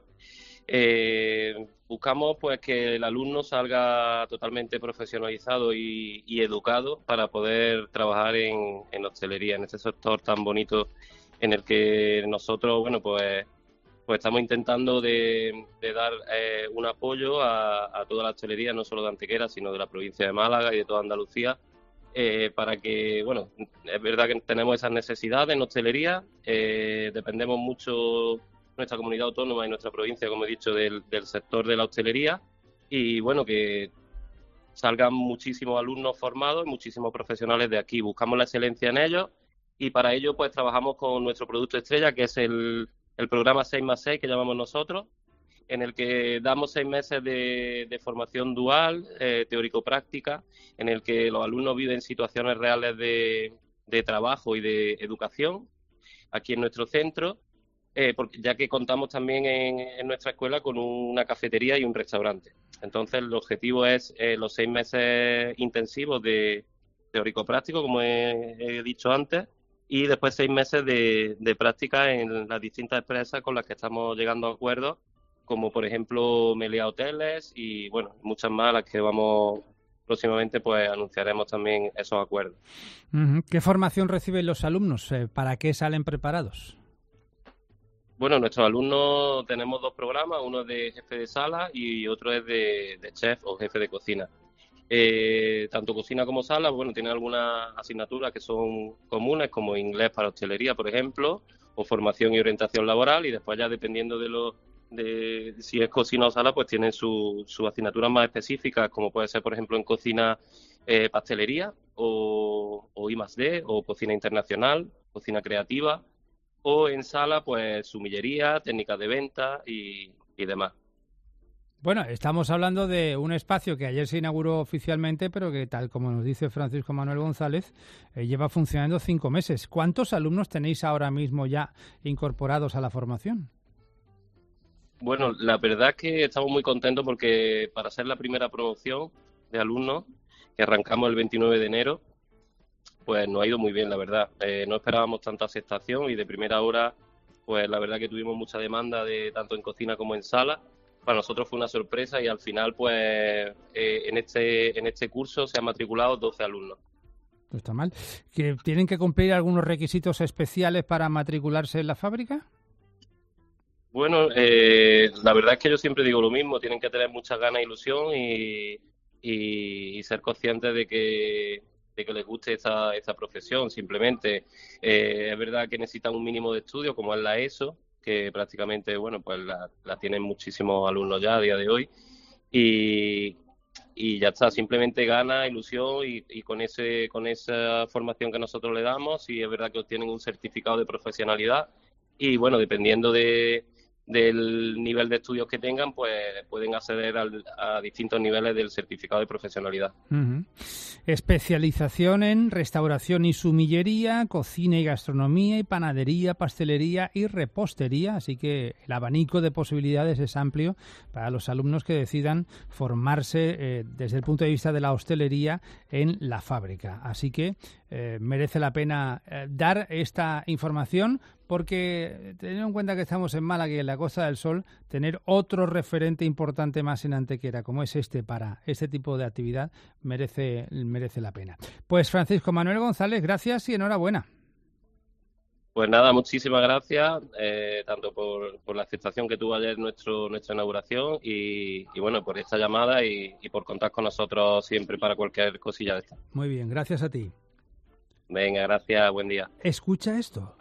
Eh, buscamos pues que el alumno salga totalmente profesionalizado y, y educado para poder trabajar en, en hostelería, en este sector tan bonito en el que nosotros, bueno, pues, pues estamos intentando de, de dar eh, un apoyo a, a toda la hostelería, no solo de Antequera, sino de la provincia de Málaga y de toda Andalucía, Eh, para que, bueno, es verdad que tenemos esas necesidades en hostelería, eh, dependemos mucho, nuestra comunidad autónoma y nuestra provincia, como he dicho, del, del sector de la hostelería y, bueno, que salgan muchísimos alumnos formados, muchísimos profesionales de aquí. Buscamos la excelencia en ellos y para ello, pues, trabajamos con nuestro producto estrella, que es el, el programa seis más seis, que llamamos nosotros, en el que damos seis meses de, de formación dual, eh, teórico-práctica, en el que los alumnos viven situaciones reales de, de trabajo y de educación aquí en nuestro centro, eh, porque, ya que contamos también en, en nuestra escuela con una cafetería y un restaurante. Entonces, el objetivo es eh, los seis meses intensivos de teórico-práctico, como he, he dicho antes, y después seis meses de, de práctica en las distintas empresas con las que estamos llegando a acuerdos, como por ejemplo Meliá Hoteles y bueno, muchas más a las que vamos próximamente, pues anunciaremos también esos acuerdos. Uh-huh. ¿Qué formación reciben los alumnos? ¿Para qué salen preparados? Bueno, nuestros alumnos tenemos dos programas, uno es de jefe de sala y otro es de, de chef o jefe de cocina. Eh, tanto cocina como sala, bueno, tienen algunas asignaturas que son comunes, como inglés para hostelería, por ejemplo, o formación y orientación laboral, y después ya dependiendo de los de si es cocina o sala, pues tienen sus su asignaturas más específicas, como puede ser, por ejemplo, en cocina eh, pastelería o, o I más D, o cocina internacional, cocina creativa, o en sala, pues sumillería, técnicas de venta y, y demás. Bueno, estamos hablando de un espacio que ayer se inauguró oficialmente, pero que, tal como nos dice Francisco Manuel González, eh, lleva funcionando cinco meses. ¿Cuántos alumnos tenéis ahora mismo ya incorporados a la formación? Bueno, la verdad es que estamos muy contentos porque para ser la primera promoción de alumnos, que arrancamos el veintinueve de enero, pues nos ha ido muy bien, la verdad. Eh, no esperábamos tanta aceptación y de primera hora, pues la verdad que tuvimos mucha demanda de tanto en cocina como en sala. Para nosotros fue una sorpresa y al final, pues eh, en este en este curso se han matriculado doce alumnos. No está mal. ¿Que tienen que cumplir algunos requisitos especiales para matricularse en la fábrica? Bueno, eh, la verdad es que yo siempre digo lo mismo, tienen que tener muchas ganas e ilusión y, y, y ser conscientes de que, de que les guste esta, esta profesión, simplemente. Eh, es verdad que necesitan un mínimo de estudio, como es la ESO, que prácticamente, bueno, pues la, la tienen muchísimos alumnos ya a día de hoy, y, y ya está, simplemente ganas, ilusión, y, y con ese con esa formación que nosotros le damos, y es verdad que obtienen un certificado de profesionalidad, y bueno, dependiendo de del nivel de estudios que tengan, pues pueden acceder al, a distintos niveles del certificado de profesionalidad. Uh-huh. Especialización en restauración y sumillería, cocina y gastronomía, y panadería, pastelería y repostería, así que el abanico de posibilidades es amplio para los alumnos que decidan formarse eh, desde el punto de vista de la hostelería en la fábrica. Así que eh, merece la pena eh, dar esta información, porque teniendo en cuenta que estamos en Málaga y en la Costa del Sol, tener otro referente importante más en Antequera como es este para este tipo de actividad merece, merece la pena. Pues Francisco Manuel González, gracias y enhorabuena. Pues nada, muchísimas gracias, eh, tanto por, por la aceptación que tuvo ayer nuestro nuestra inauguración y, y bueno, por esta llamada y, y por contar con nosotros siempre para cualquier cosilla de esta. Muy bien, gracias a ti. Venga, gracias, buen día. Escucha esto.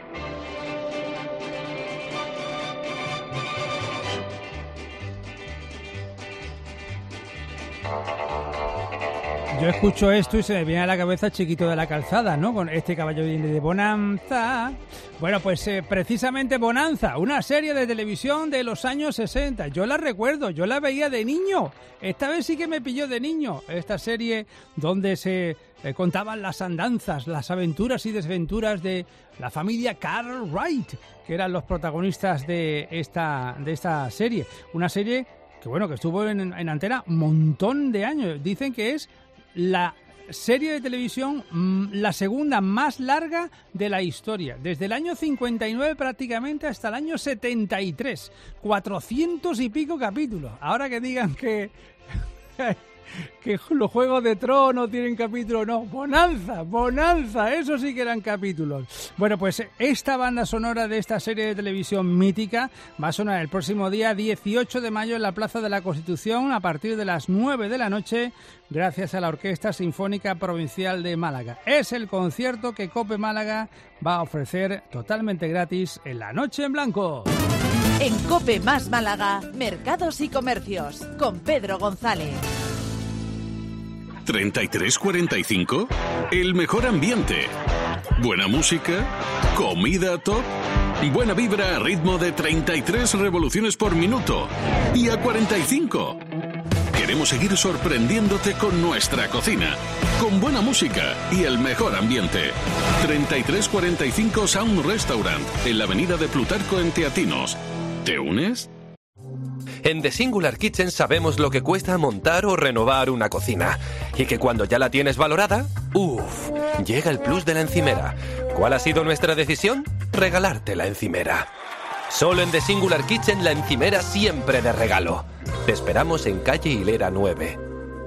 Yo escucho esto y se me viene a la cabeza Chiquito de la Calzada, ¿no? Con este caballo de Bonanza. Bueno, pues eh, precisamente Bonanza, una serie de televisión de los años sesenta. Yo la recuerdo, yo la veía de niño. Esta vez sí que me pilló de niño. Esta serie donde se eh, contaban las andanzas, las aventuras y desventuras de la familia Cartwright, que eran los protagonistas de esta, de esta serie. Una serie que, bueno, que estuvo en, en antena un montón de años. Dicen que es la serie de televisión mmm, la segunda más larga de la historia, desde el año cincuenta y nueve prácticamente hasta el año setenta y tres, cuatrocientos y pico capítulos. Ahora que digan que que los Juegos de Tronos tienen capítulos, no, Bonanza, Bonanza, eso sí que eran capítulos. Bueno, pues esta banda sonora de esta serie de televisión mítica va a sonar el próximo día dieciocho de mayo en la Plaza de la Constitución a partir de las nueve de la noche, gracias a la Orquesta Sinfónica Provincial de Málaga. Es el concierto que COPE Málaga va a ofrecer totalmente gratis en la Noche en Blanco. En COPE Más Málaga, Mercados y Comercios, con Pedro González. ¿treinta y tres cuarenta y cinco? El mejor ambiente. Buena música. Comida top. Buena vibra a ritmo de treinta y tres revoluciones por minuto. Y a cuarenta y cinco. Queremos seguir sorprendiéndote con nuestra cocina. Con buena música y el mejor ambiente. treinta y tres cuarenta y cinco Sound Restaurant. En la avenida de Plutarco en Teatinos. ¿Te unes? En The Singular Kitchen sabemos lo que cuesta montar o renovar una cocina. Y que cuando ya la tienes valorada, ¡uff! Llega el plus de la encimera. ¿Cuál ha sido nuestra decisión? Regalarte la encimera. Solo en The Singular Kitchen la encimera siempre de regalo. Te esperamos en calle Hilera nueve.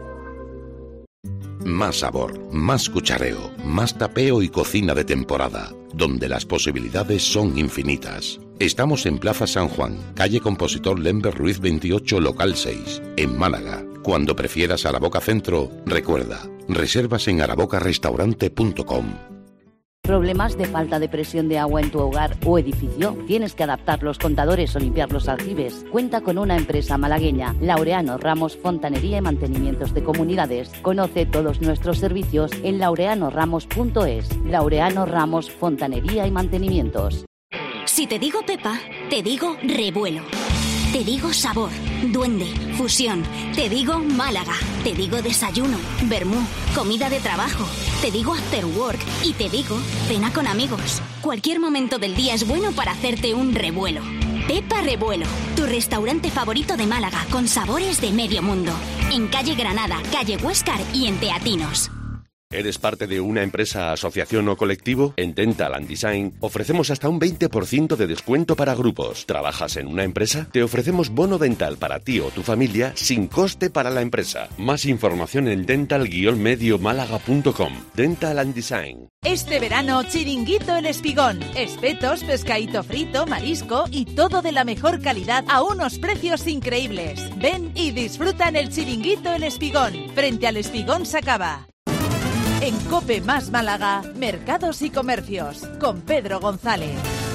Más sabor, más cuchareo, más tapeo y cocina de temporada, donde las posibilidades son infinitas. Estamos en Plaza San Juan, calle Compositor Lember Ruiz veintiocho, local seis, en Málaga. Cuando prefieras Araboca Centro, recuerda, reservas en araboca restaurante punto com. ¿Problemas de falta de presión de agua en tu hogar o edificio? ¿Tienes que adaptar los contadores o limpiar los aljibes? Cuenta con una empresa malagueña, Laureano Ramos Fontanería y Mantenimientos de Comunidades. Conoce todos nuestros servicios en laureano ramos punto es. Laureano Ramos Fontanería y Mantenimientos. Si te digo Pepa, te digo revuelo. Te digo sabor, duende, fusión. Te digo Málaga. Te digo desayuno, vermú, comida de trabajo. Te digo after work y te digo cena con amigos. Cualquier momento del día es bueno para hacerte un revuelo. Pepa Revuelo, tu restaurante favorito de Málaga con sabores de medio mundo. En calle Granada, calle Huéscar y en Teatinos. ¿Eres parte de una empresa, asociación o colectivo? En Dental and Design ofrecemos hasta un veinte por ciento de descuento para grupos. ¿Trabajas en una empresa? Te ofrecemos bono dental para ti o tu familia sin coste para la empresa. Más información en dental guion medio málaga punto com. Dental and Design. Este verano, Chiringuito El Espigón. Espetos, pescadito frito, marisco y todo de la mejor calidad a unos precios increíbles. Ven y disfruta en el Chiringuito El Espigón, frente al Espigón Sacaba. En COPE Más Málaga, Mercados y Comercios, con Pedro González.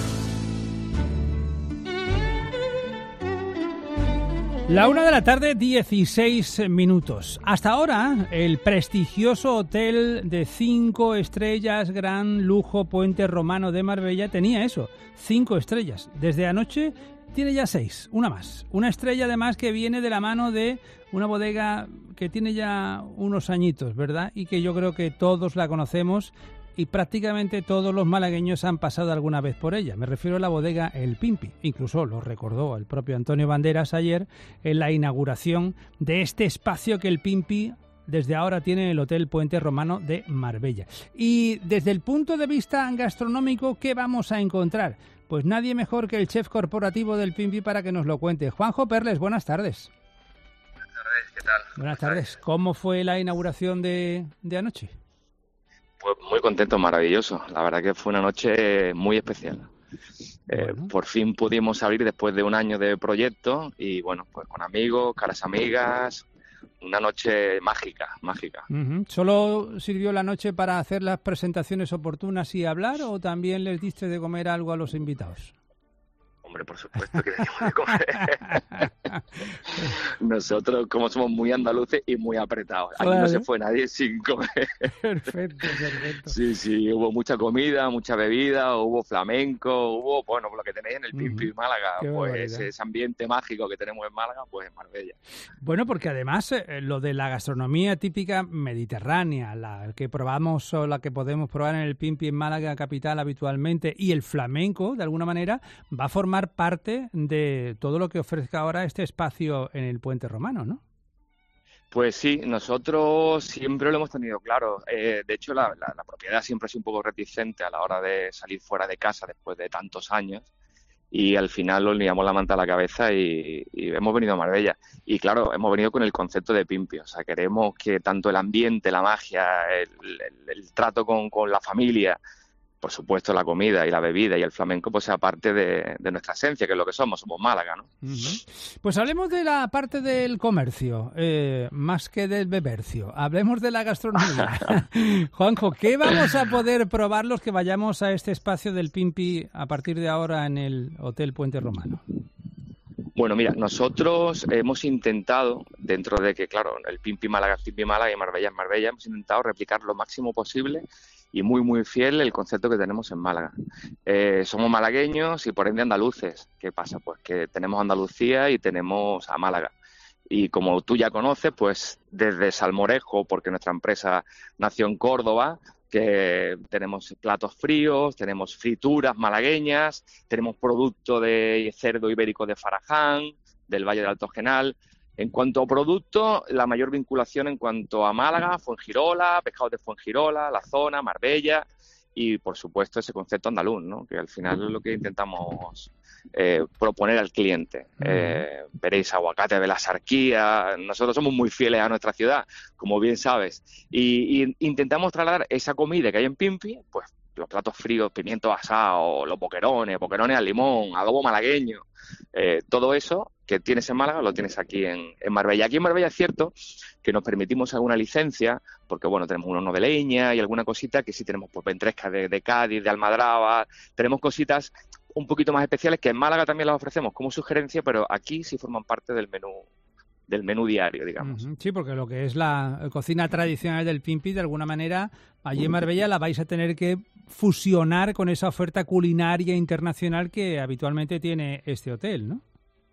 La una de la tarde, dieciséis minutos. Hasta ahora, el prestigioso hotel de cinco estrellas, gran lujo Puente Romano de Marbella, tenía eso, cinco estrellas. Desde anoche tiene ya seis, una más. Una estrella además que viene de la mano de una bodega que tiene ya unos añitos, ¿verdad? Y que yo creo que todos la conocemos y prácticamente todos los malagueños han pasado alguna vez por ella. Me refiero a la bodega El Pimpi. Incluso lo recordó el propio Antonio Banderas ayer en la inauguración de este espacio que El Pimpi desde ahora tiene en el Hotel Puente Romano de Marbella. Y desde el punto de vista gastronómico, ¿qué vamos a encontrar? Pues nadie mejor que el chef corporativo del Pimpi para que nos lo cuente. Juanjo Perles, buenas tardes. Buenas tardes, ¿qué tal? Buenas tardes. ¿Cómo fue la inauguración de, de anoche? Pues muy contento, maravilloso. La verdad que fue una noche muy especial. Eh, bueno. Por fin pudimos abrir después de un año de proyecto y bueno, pues con amigos, caras amigas, una noche mágica, mágica. Uh-huh. ¿Solo sirvió la noche para hacer las presentaciones oportunas y hablar o también les diste de comer algo a los invitados? Hombre, por supuesto que le dimos de comer. Nosotros, como somos muy andaluces y muy apretados, aquí claro. No se fue nadie sin comer. Perfecto, perfecto. Sí, sí, hubo mucha comida, mucha bebida, hubo flamenco, hubo, bueno, lo que tenéis en el Pimpi uh-huh. Málaga, Qué pues barbaridad. Ese ambiente mágico que tenemos en Málaga, pues en Marbella. Bueno, porque además eh, lo de la gastronomía típica mediterránea, la que probamos o la que podemos probar en el Pimpi en Málaga capital habitualmente, y el flamenco, de alguna manera, va a formar parte de todo lo que ofrezca ahora este espacio en el Puente Romano, ¿no? Pues sí, nosotros siempre lo hemos tenido claro. Eh, de hecho, la, la, la propiedad siempre ha sido un poco reticente a la hora de salir fuera de casa después de tantos años y al final nos liamos la manta a la cabeza y, y hemos venido a Marbella. Y claro, hemos venido con el concepto de Pimpi. O sea, queremos que tanto el ambiente, la magia, el, el, el trato con, con la familia, por supuesto la comida y la bebida y el flamenco pues sea parte de, de nuestra esencia, que es lo que somos, somos Málaga, ¿no? Uh-huh. Pues hablemos de la parte del comercio, eh, más que del bebercio. Hablemos de la gastronomía. Juanjo, ¿qué vamos a poder probar los que vayamos a este espacio del Pimpi a partir de ahora en el Hotel Puente Romano? Bueno, mira, nosotros hemos intentado, dentro de que, claro, el Pimpi Málaga es Pimpi Málaga y Marbella es Marbella, hemos intentado replicar lo máximo posible y muy, muy fiel el concepto que tenemos en Málaga. Eh, somos malagueños y por ende andaluces. ¿Qué pasa? Pues que tenemos Andalucía y tenemos a Málaga. Y como tú ya conoces, pues desde Salmorejo, porque nuestra empresa nació en Córdoba, que tenemos platos fríos, tenemos frituras malagueñas, tenemos producto de cerdo ibérico de Faraján, del Valle del Alto Genal. En cuanto a producto, la mayor vinculación en cuanto a Málaga, Fuengirola, pescados de Fuengirola, la zona, Marbella y, por supuesto, ese concepto andaluz, ¿no? Que al final es lo que intentamos eh, proponer al cliente. Uh-huh. Eh, veréis aguacate de la Sarquía. Nosotros somos muy fieles a nuestra ciudad, como bien sabes, y, y intentamos trasladar esa comida que hay en Pimpi, pues los platos fríos, pimientos asados, los boquerones, boquerones al limón, adobo malagueño, eh, todo eso que tienes en Málaga lo tienes aquí en, en Marbella. Aquí en Marbella es cierto que nos permitimos alguna licencia, porque bueno, tenemos un horno de leña y alguna cosita que sí tenemos, pues ventresca de, de Cádiz, de Almadraba, tenemos cositas un poquito más especiales que en Málaga también las ofrecemos como sugerencia, pero aquí sí forman parte del menú del menú diario, digamos. Sí, porque lo que es la cocina tradicional del Pimpi, de alguna manera, allí en Marbella la vais a tener que fusionar con esa oferta culinaria internacional que habitualmente tiene este hotel, ¿no?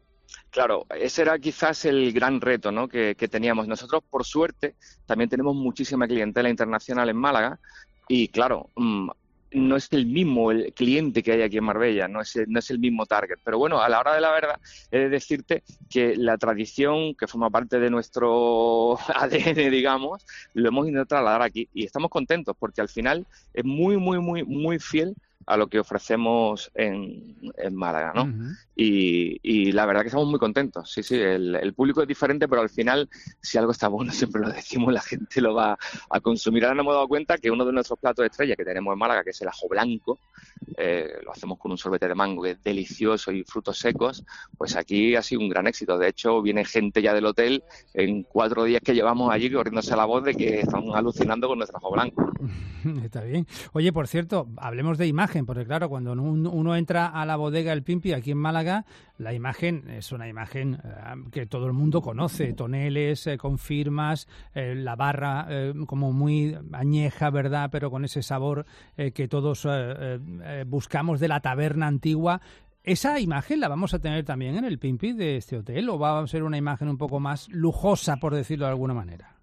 Claro, ese era quizás el gran reto, ¿no? que, que teníamos. Nosotros, por suerte, también tenemos muchísima clientela internacional en Málaga y, claro, mmm, no es el mismo el cliente que hay aquí en Marbella, no es, no es el mismo target. Pero bueno, a la hora de la verdad, he de decirte que la tradición, que forma parte de nuestro A D N, digamos, lo hemos intentado trasladar aquí. Y estamos contentos porque al final es muy, muy, muy, muy fiel a lo que ofrecemos en, en Málaga, ¿no? Uh-huh. Y, y la verdad que estamos muy contentos. Sí, sí, el, el público es diferente, pero al final, si algo está bueno, siempre lo decimos, la gente lo va a consumir. Ahora nos hemos dado cuenta que uno de nuestros platos de estrella que tenemos en Málaga, que es el ajo blanco, eh, lo hacemos con un sorbete de mango que es delicioso y frutos secos, pues aquí ha sido un gran éxito. De hecho, viene gente ya del hotel en cuatro días que llevamos allí corriéndose la voz de que están alucinando con nuestro ajo blanco. Está bien. Oye, por cierto, hablemos de imagen, porque claro, cuando uno entra a la bodega El Pimpi aquí en Málaga, la imagen es una imagen eh, que todo el mundo conoce, toneles eh, con firmas, eh, la barra eh, como muy añeja, ¿verdad?, pero con ese sabor eh, que todos eh, eh, buscamos de la taberna antigua. ¿Esa imagen la vamos a tener también en El Pimpi de este hotel o va a ser una imagen un poco más lujosa, por decirlo de alguna manera?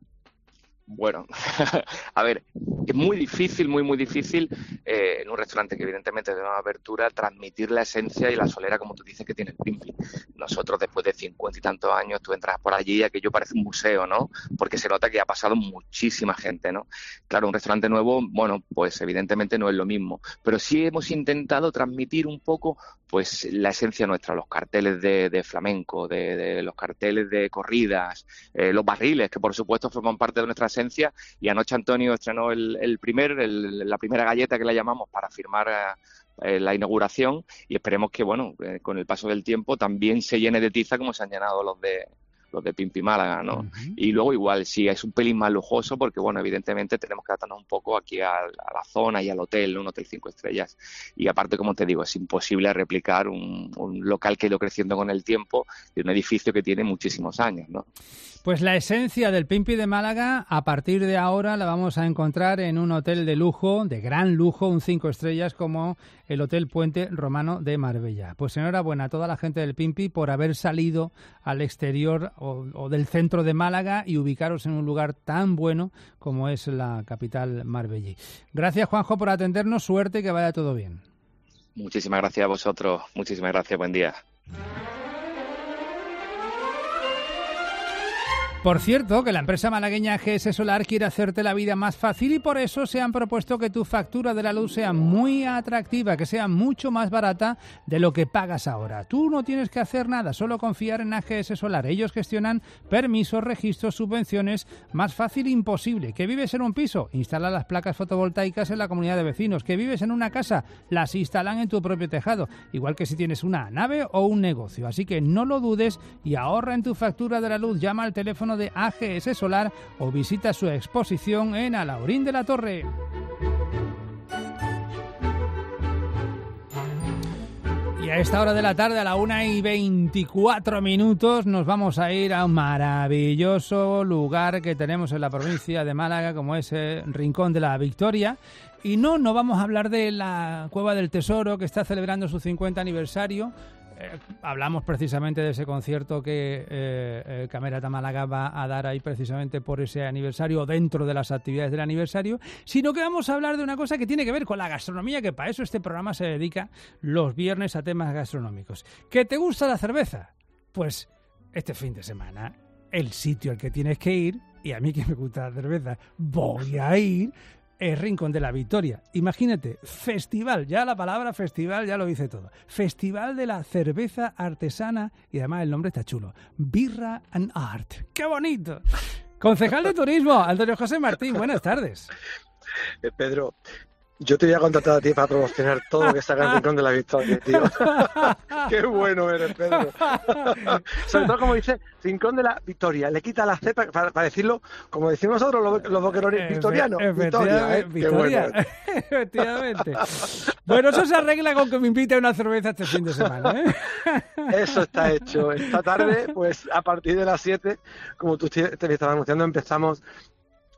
Bueno, a ver, es muy difícil, muy, muy difícil eh, en un restaurante que evidentemente tiene una apertura transmitir la esencia y la solera, como tú dices, que tiene el Pimpi. Nosotros, después de cincuenta y tantos años, tú entras por allí y aquello parece un museo, ¿no? Porque se nota que ha pasado muchísima gente, ¿no? Claro, un restaurante nuevo, bueno, pues evidentemente no es lo mismo, pero sí hemos intentado transmitir un poco, pues, la esencia nuestra, los carteles de, de flamenco, de, de los carteles de corridas, eh, los barriles, que por supuesto forman parte de nuestra esencia. Y anoche Antonio estrenó el, el primer, el, la primera galleta que le llamamos para firmar eh, la inauguración y esperemos que, bueno, eh, con el paso del tiempo también se llene de tiza como se han llenado los de los de Pimpi Málaga, ¿no? Uh-huh. Y luego igual, sí, es un pelín más lujoso porque, bueno, evidentemente tenemos que adaptarnos un poco aquí a, a la zona y al hotel, un hotel cinco estrellas. Y aparte, como te digo, es imposible replicar un, un local que ha ido creciendo con el tiempo de un edificio que tiene muchísimos años, ¿no? Pues la esencia del Pimpi de Málaga, a partir de ahora la vamos a encontrar en un hotel de lujo, de gran lujo, un cinco estrellas como el Hotel Puente Romano de Marbella. Pues enhorabuena a toda la gente del Pimpi por haber salido al exterior o, o del centro de Málaga y ubicaros en un lugar tan bueno como es la capital marbellí. Gracias, Juanjo, por atendernos. Suerte y que vaya todo bien. Muchísimas gracias a vosotros. Muchísimas gracias. Buen día. Por cierto, que la empresa malagueña G S Solar quiere hacerte la vida más fácil y por eso se han propuesto que tu factura de la luz sea muy atractiva, que sea mucho más barata de lo que pagas ahora. Tú no tienes que hacer nada, solo confiar en A G S Solar. Ellos gestionan permisos, registros, subvenciones, más fácil imposible. ¿Que vives en un piso? Instala las placas fotovoltaicas en la comunidad de vecinos. ¿Que vives en una casa? Las instalan en tu propio tejado, igual que si tienes una nave o un negocio. Así que no lo dudes y ahorra en tu factura de la luz. Llama al teléfono de A G S Solar o visita su exposición en Alhaurín de la Torre. Y a esta hora de la tarde, a la una y veinticuatro minutos, nos vamos a ir a un maravilloso lugar que tenemos en la provincia de Málaga, como es el Rincón de la Victoria. Y no, no vamos a hablar de la Cueva del Tesoro, que está celebrando su cincuenta aniversario. Eh, hablamos precisamente de ese concierto que eh, eh, Camerata Málaga va a dar ahí precisamente por ese aniversario, dentro de las actividades del aniversario, sino que vamos a hablar de una cosa que tiene que ver con la gastronomía, que para eso este programa se dedica los viernes a temas gastronómicos. ¿Que te gusta la cerveza? Pues este fin de semana el sitio al que tienes que ir, y a mí que me gusta la cerveza, voy a ir, es Rincón de la Victoria. Imagínate, festival, ya la palabra festival ya lo dice todo. Festival de la cerveza artesana y además el nombre está chulo. Birra and Art. ¡Qué bonito! Concejal de Turismo, Antonio José Martín, buenas tardes. Eh, Pedro, yo te voy a contratar a ti para promocionar todo lo que salga en Rincón de la Victoria, tío. Qué bueno eres, Pedro. Sobre todo, como dice, Rincón de la Victoria. Le quita la C para, para decirlo, como decimos nosotros, los, los boquerones victorianos. Victoria, ¿eh? Qué bueno. Efectivamente. Bueno, eso se arregla con que me invite a una cerveza este fin de semana, ¿eh? Eso está hecho. Esta tarde, pues a partir de las siete, como tú te, te estabas anunciando, empezamos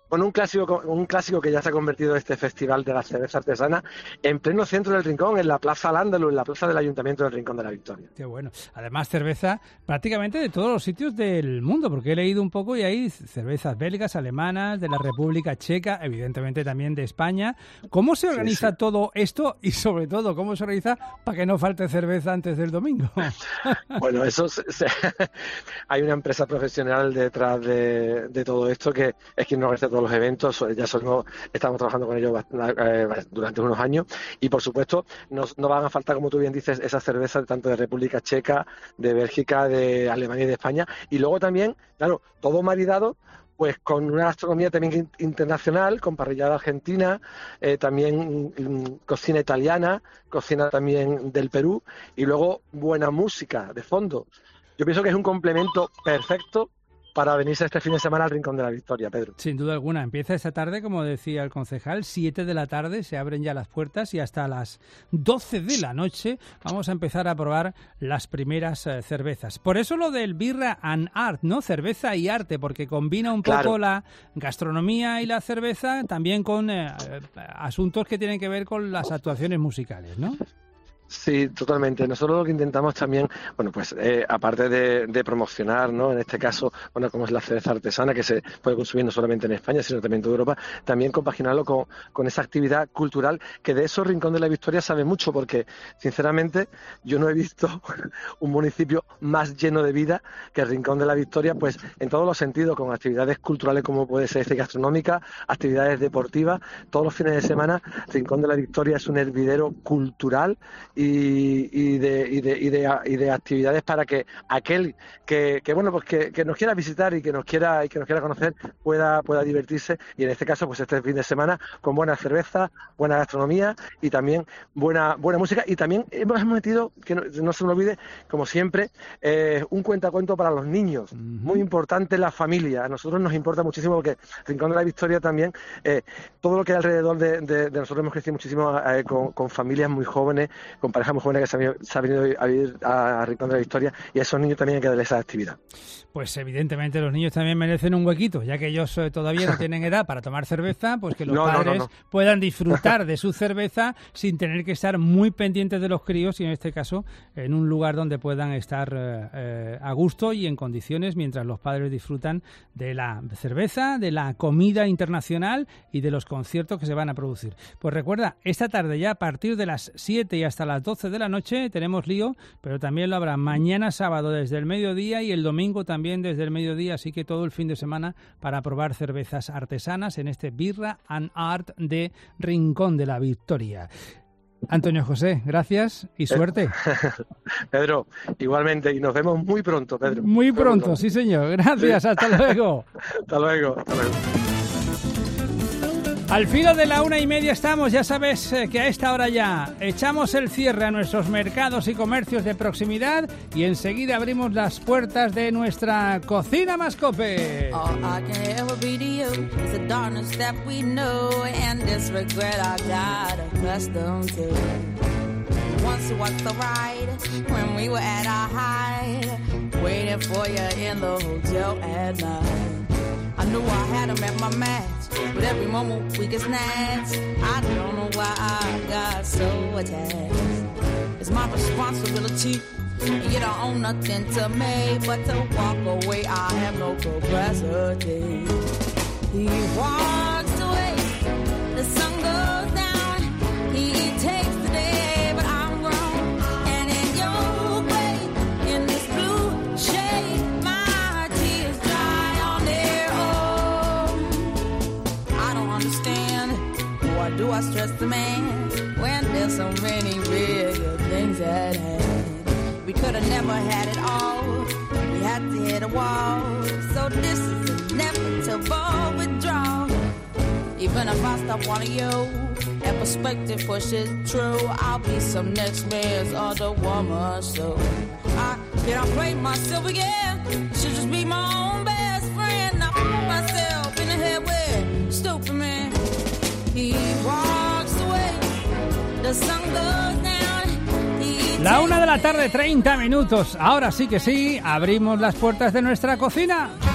con un clásico, con un clásico que ya se ha convertido en este festival de la cerveza artesana en pleno centro del Rincón, en la Plaza Al-Ándalus, en la plaza del Ayuntamiento del Rincón de la Victoria. Qué bueno. Además, cerveza prácticamente de todos los sitios del mundo, porque he leído un poco y hay cervezas belgas, alemanas, de la República Checa, evidentemente también de España. ¿Cómo se organiza sí, sí. todo esto y, sobre todo, cómo se organiza para que no falte cerveza antes del domingo? Bueno, eso se, se, hay una empresa profesional detrás de, de todo esto que es quien nos organiza todos los eventos. Ya somos, estamos trabajando con ellos eh, durante unos años y, por supuesto, nos, no van a faltar, como tú bien dices, esas cervezas tanto de República Checa, de Bélgica, de Alemania y de España. Y luego también, claro, todo maridado pues con una gastronomía también internacional, con parrillada argentina, eh, también mm, cocina italiana, cocina también del Perú y luego buena música de fondo. Yo pienso que es un complemento perfecto para venirse este fin de semana al Rincón de la Victoria, Pedro. Sin duda alguna. Empieza esta tarde, como decía el concejal, siete de la tarde, se abren ya las puertas y hasta las doce de la noche vamos a empezar a probar las primeras eh, cervezas. Por eso lo del Birra and Art, ¿no? Cerveza y arte, porque combina un claro. poco la gastronomía y la cerveza también con eh, asuntos que tienen que ver con las actuaciones musicales, ¿no? Sí, totalmente. Nosotros lo que intentamos también, bueno, pues eh, aparte de, de promocionar, ¿no? En este caso, bueno, como es la cerveza artesana, que se puede consumir no solamente en España, sino también en toda Europa, también compaginarlo con, con esa actividad cultural, que de eso Rincón de la Victoria sabe mucho, porque, sinceramente, yo no he visto un municipio más lleno de vida que el Rincón de la Victoria, pues en todos los sentidos, con actividades culturales como puede ser este gastronómica, actividades deportivas, todos los fines de semana. Rincón de la Victoria es un hervidero cultural Y, y, de, y, de, y, de, y de actividades para que aquel que, que bueno pues que, que nos quiera visitar y que nos quiera y que nos quiera conocer pueda pueda divertirse, y en este caso pues este fin de semana con buena cerveza, buena gastronomía y también buena buena música. Y también hemos metido, que no, no se me olvide, como siempre, eh, un cuentacuento para los niños, uh-huh. muy importante la familia. A nosotros nos importa muchísimo porque Rincón de la Victoria también, eh, todo lo que hay alrededor de, de, de nosotros hemos crecido muchísimo eh, con, con familias muy jóvenes, con parejas muy jóvenes que se han, se han venido a vivir a, a Rincón de la Victoria, y a esos niños también hay que darles esa actividad. Pues evidentemente los niños también merecen un huequito, ya que ellos eh, todavía no tienen edad para tomar cerveza, pues que los no, padres no, no, no. puedan disfrutar de su cerveza sin tener que estar muy pendientes de los críos, y en este caso en un lugar donde puedan estar eh, eh, a gusto y en condiciones mientras los padres disfrutan de la cerveza, de la comida internacional y de los conciertos que se van a producir. Pues recuerda, esta tarde ya a partir de las siete y hasta las doce de la noche tenemos lío, pero también lo habrá mañana sábado desde el mediodía y el domingo también desde el mediodía, así que todo el fin de semana para probar cervezas artesanas en este Birra and Art de Rincón de la Victoria. Antonio José, gracias y suerte. Pedro, igualmente, y nos vemos muy pronto, Pedro. Muy pronto, pronto. Sí señor, gracias, sí. Hasta luego. Hasta luego, hasta luego. Al filo de la una y media estamos, ya sabes que a esta hora ya echamos el cierre a nuestros mercados y comercios de proximidad y enseguida abrimos las puertas de nuestra cocina Mascope. All I can ever be to you is the darkness that we know and this regret I got accustomed to. Once was the ride when we were at our height, waiting for you in the hotel at night. I knew I had him at my match, but every moment we get snatched. I don't know why I got so attached. It's my responsibility, and you don't own nothing to me but to walk away. I have no capacity. He walks away, the sun goes down. He takes the day, but I'm grown. And in your way, in this blue shade, my tears dry on their own. I don't understand, why do I stress the man when there's so many bigger things at hand? We could have never had it all, we had to hit a wall. So this is inevitable withdrawal. Even if I stop wanting you, and perspective pushes true, I'll be some next man's other woman. So I can't play myself again. Should just be my own best friend. I put myself in the head with stupid man. He walks away, the sun goes down. La una de la tarde, treinta minutos. Ahora sí que sí, abrimos las puertas de nuestra cocina.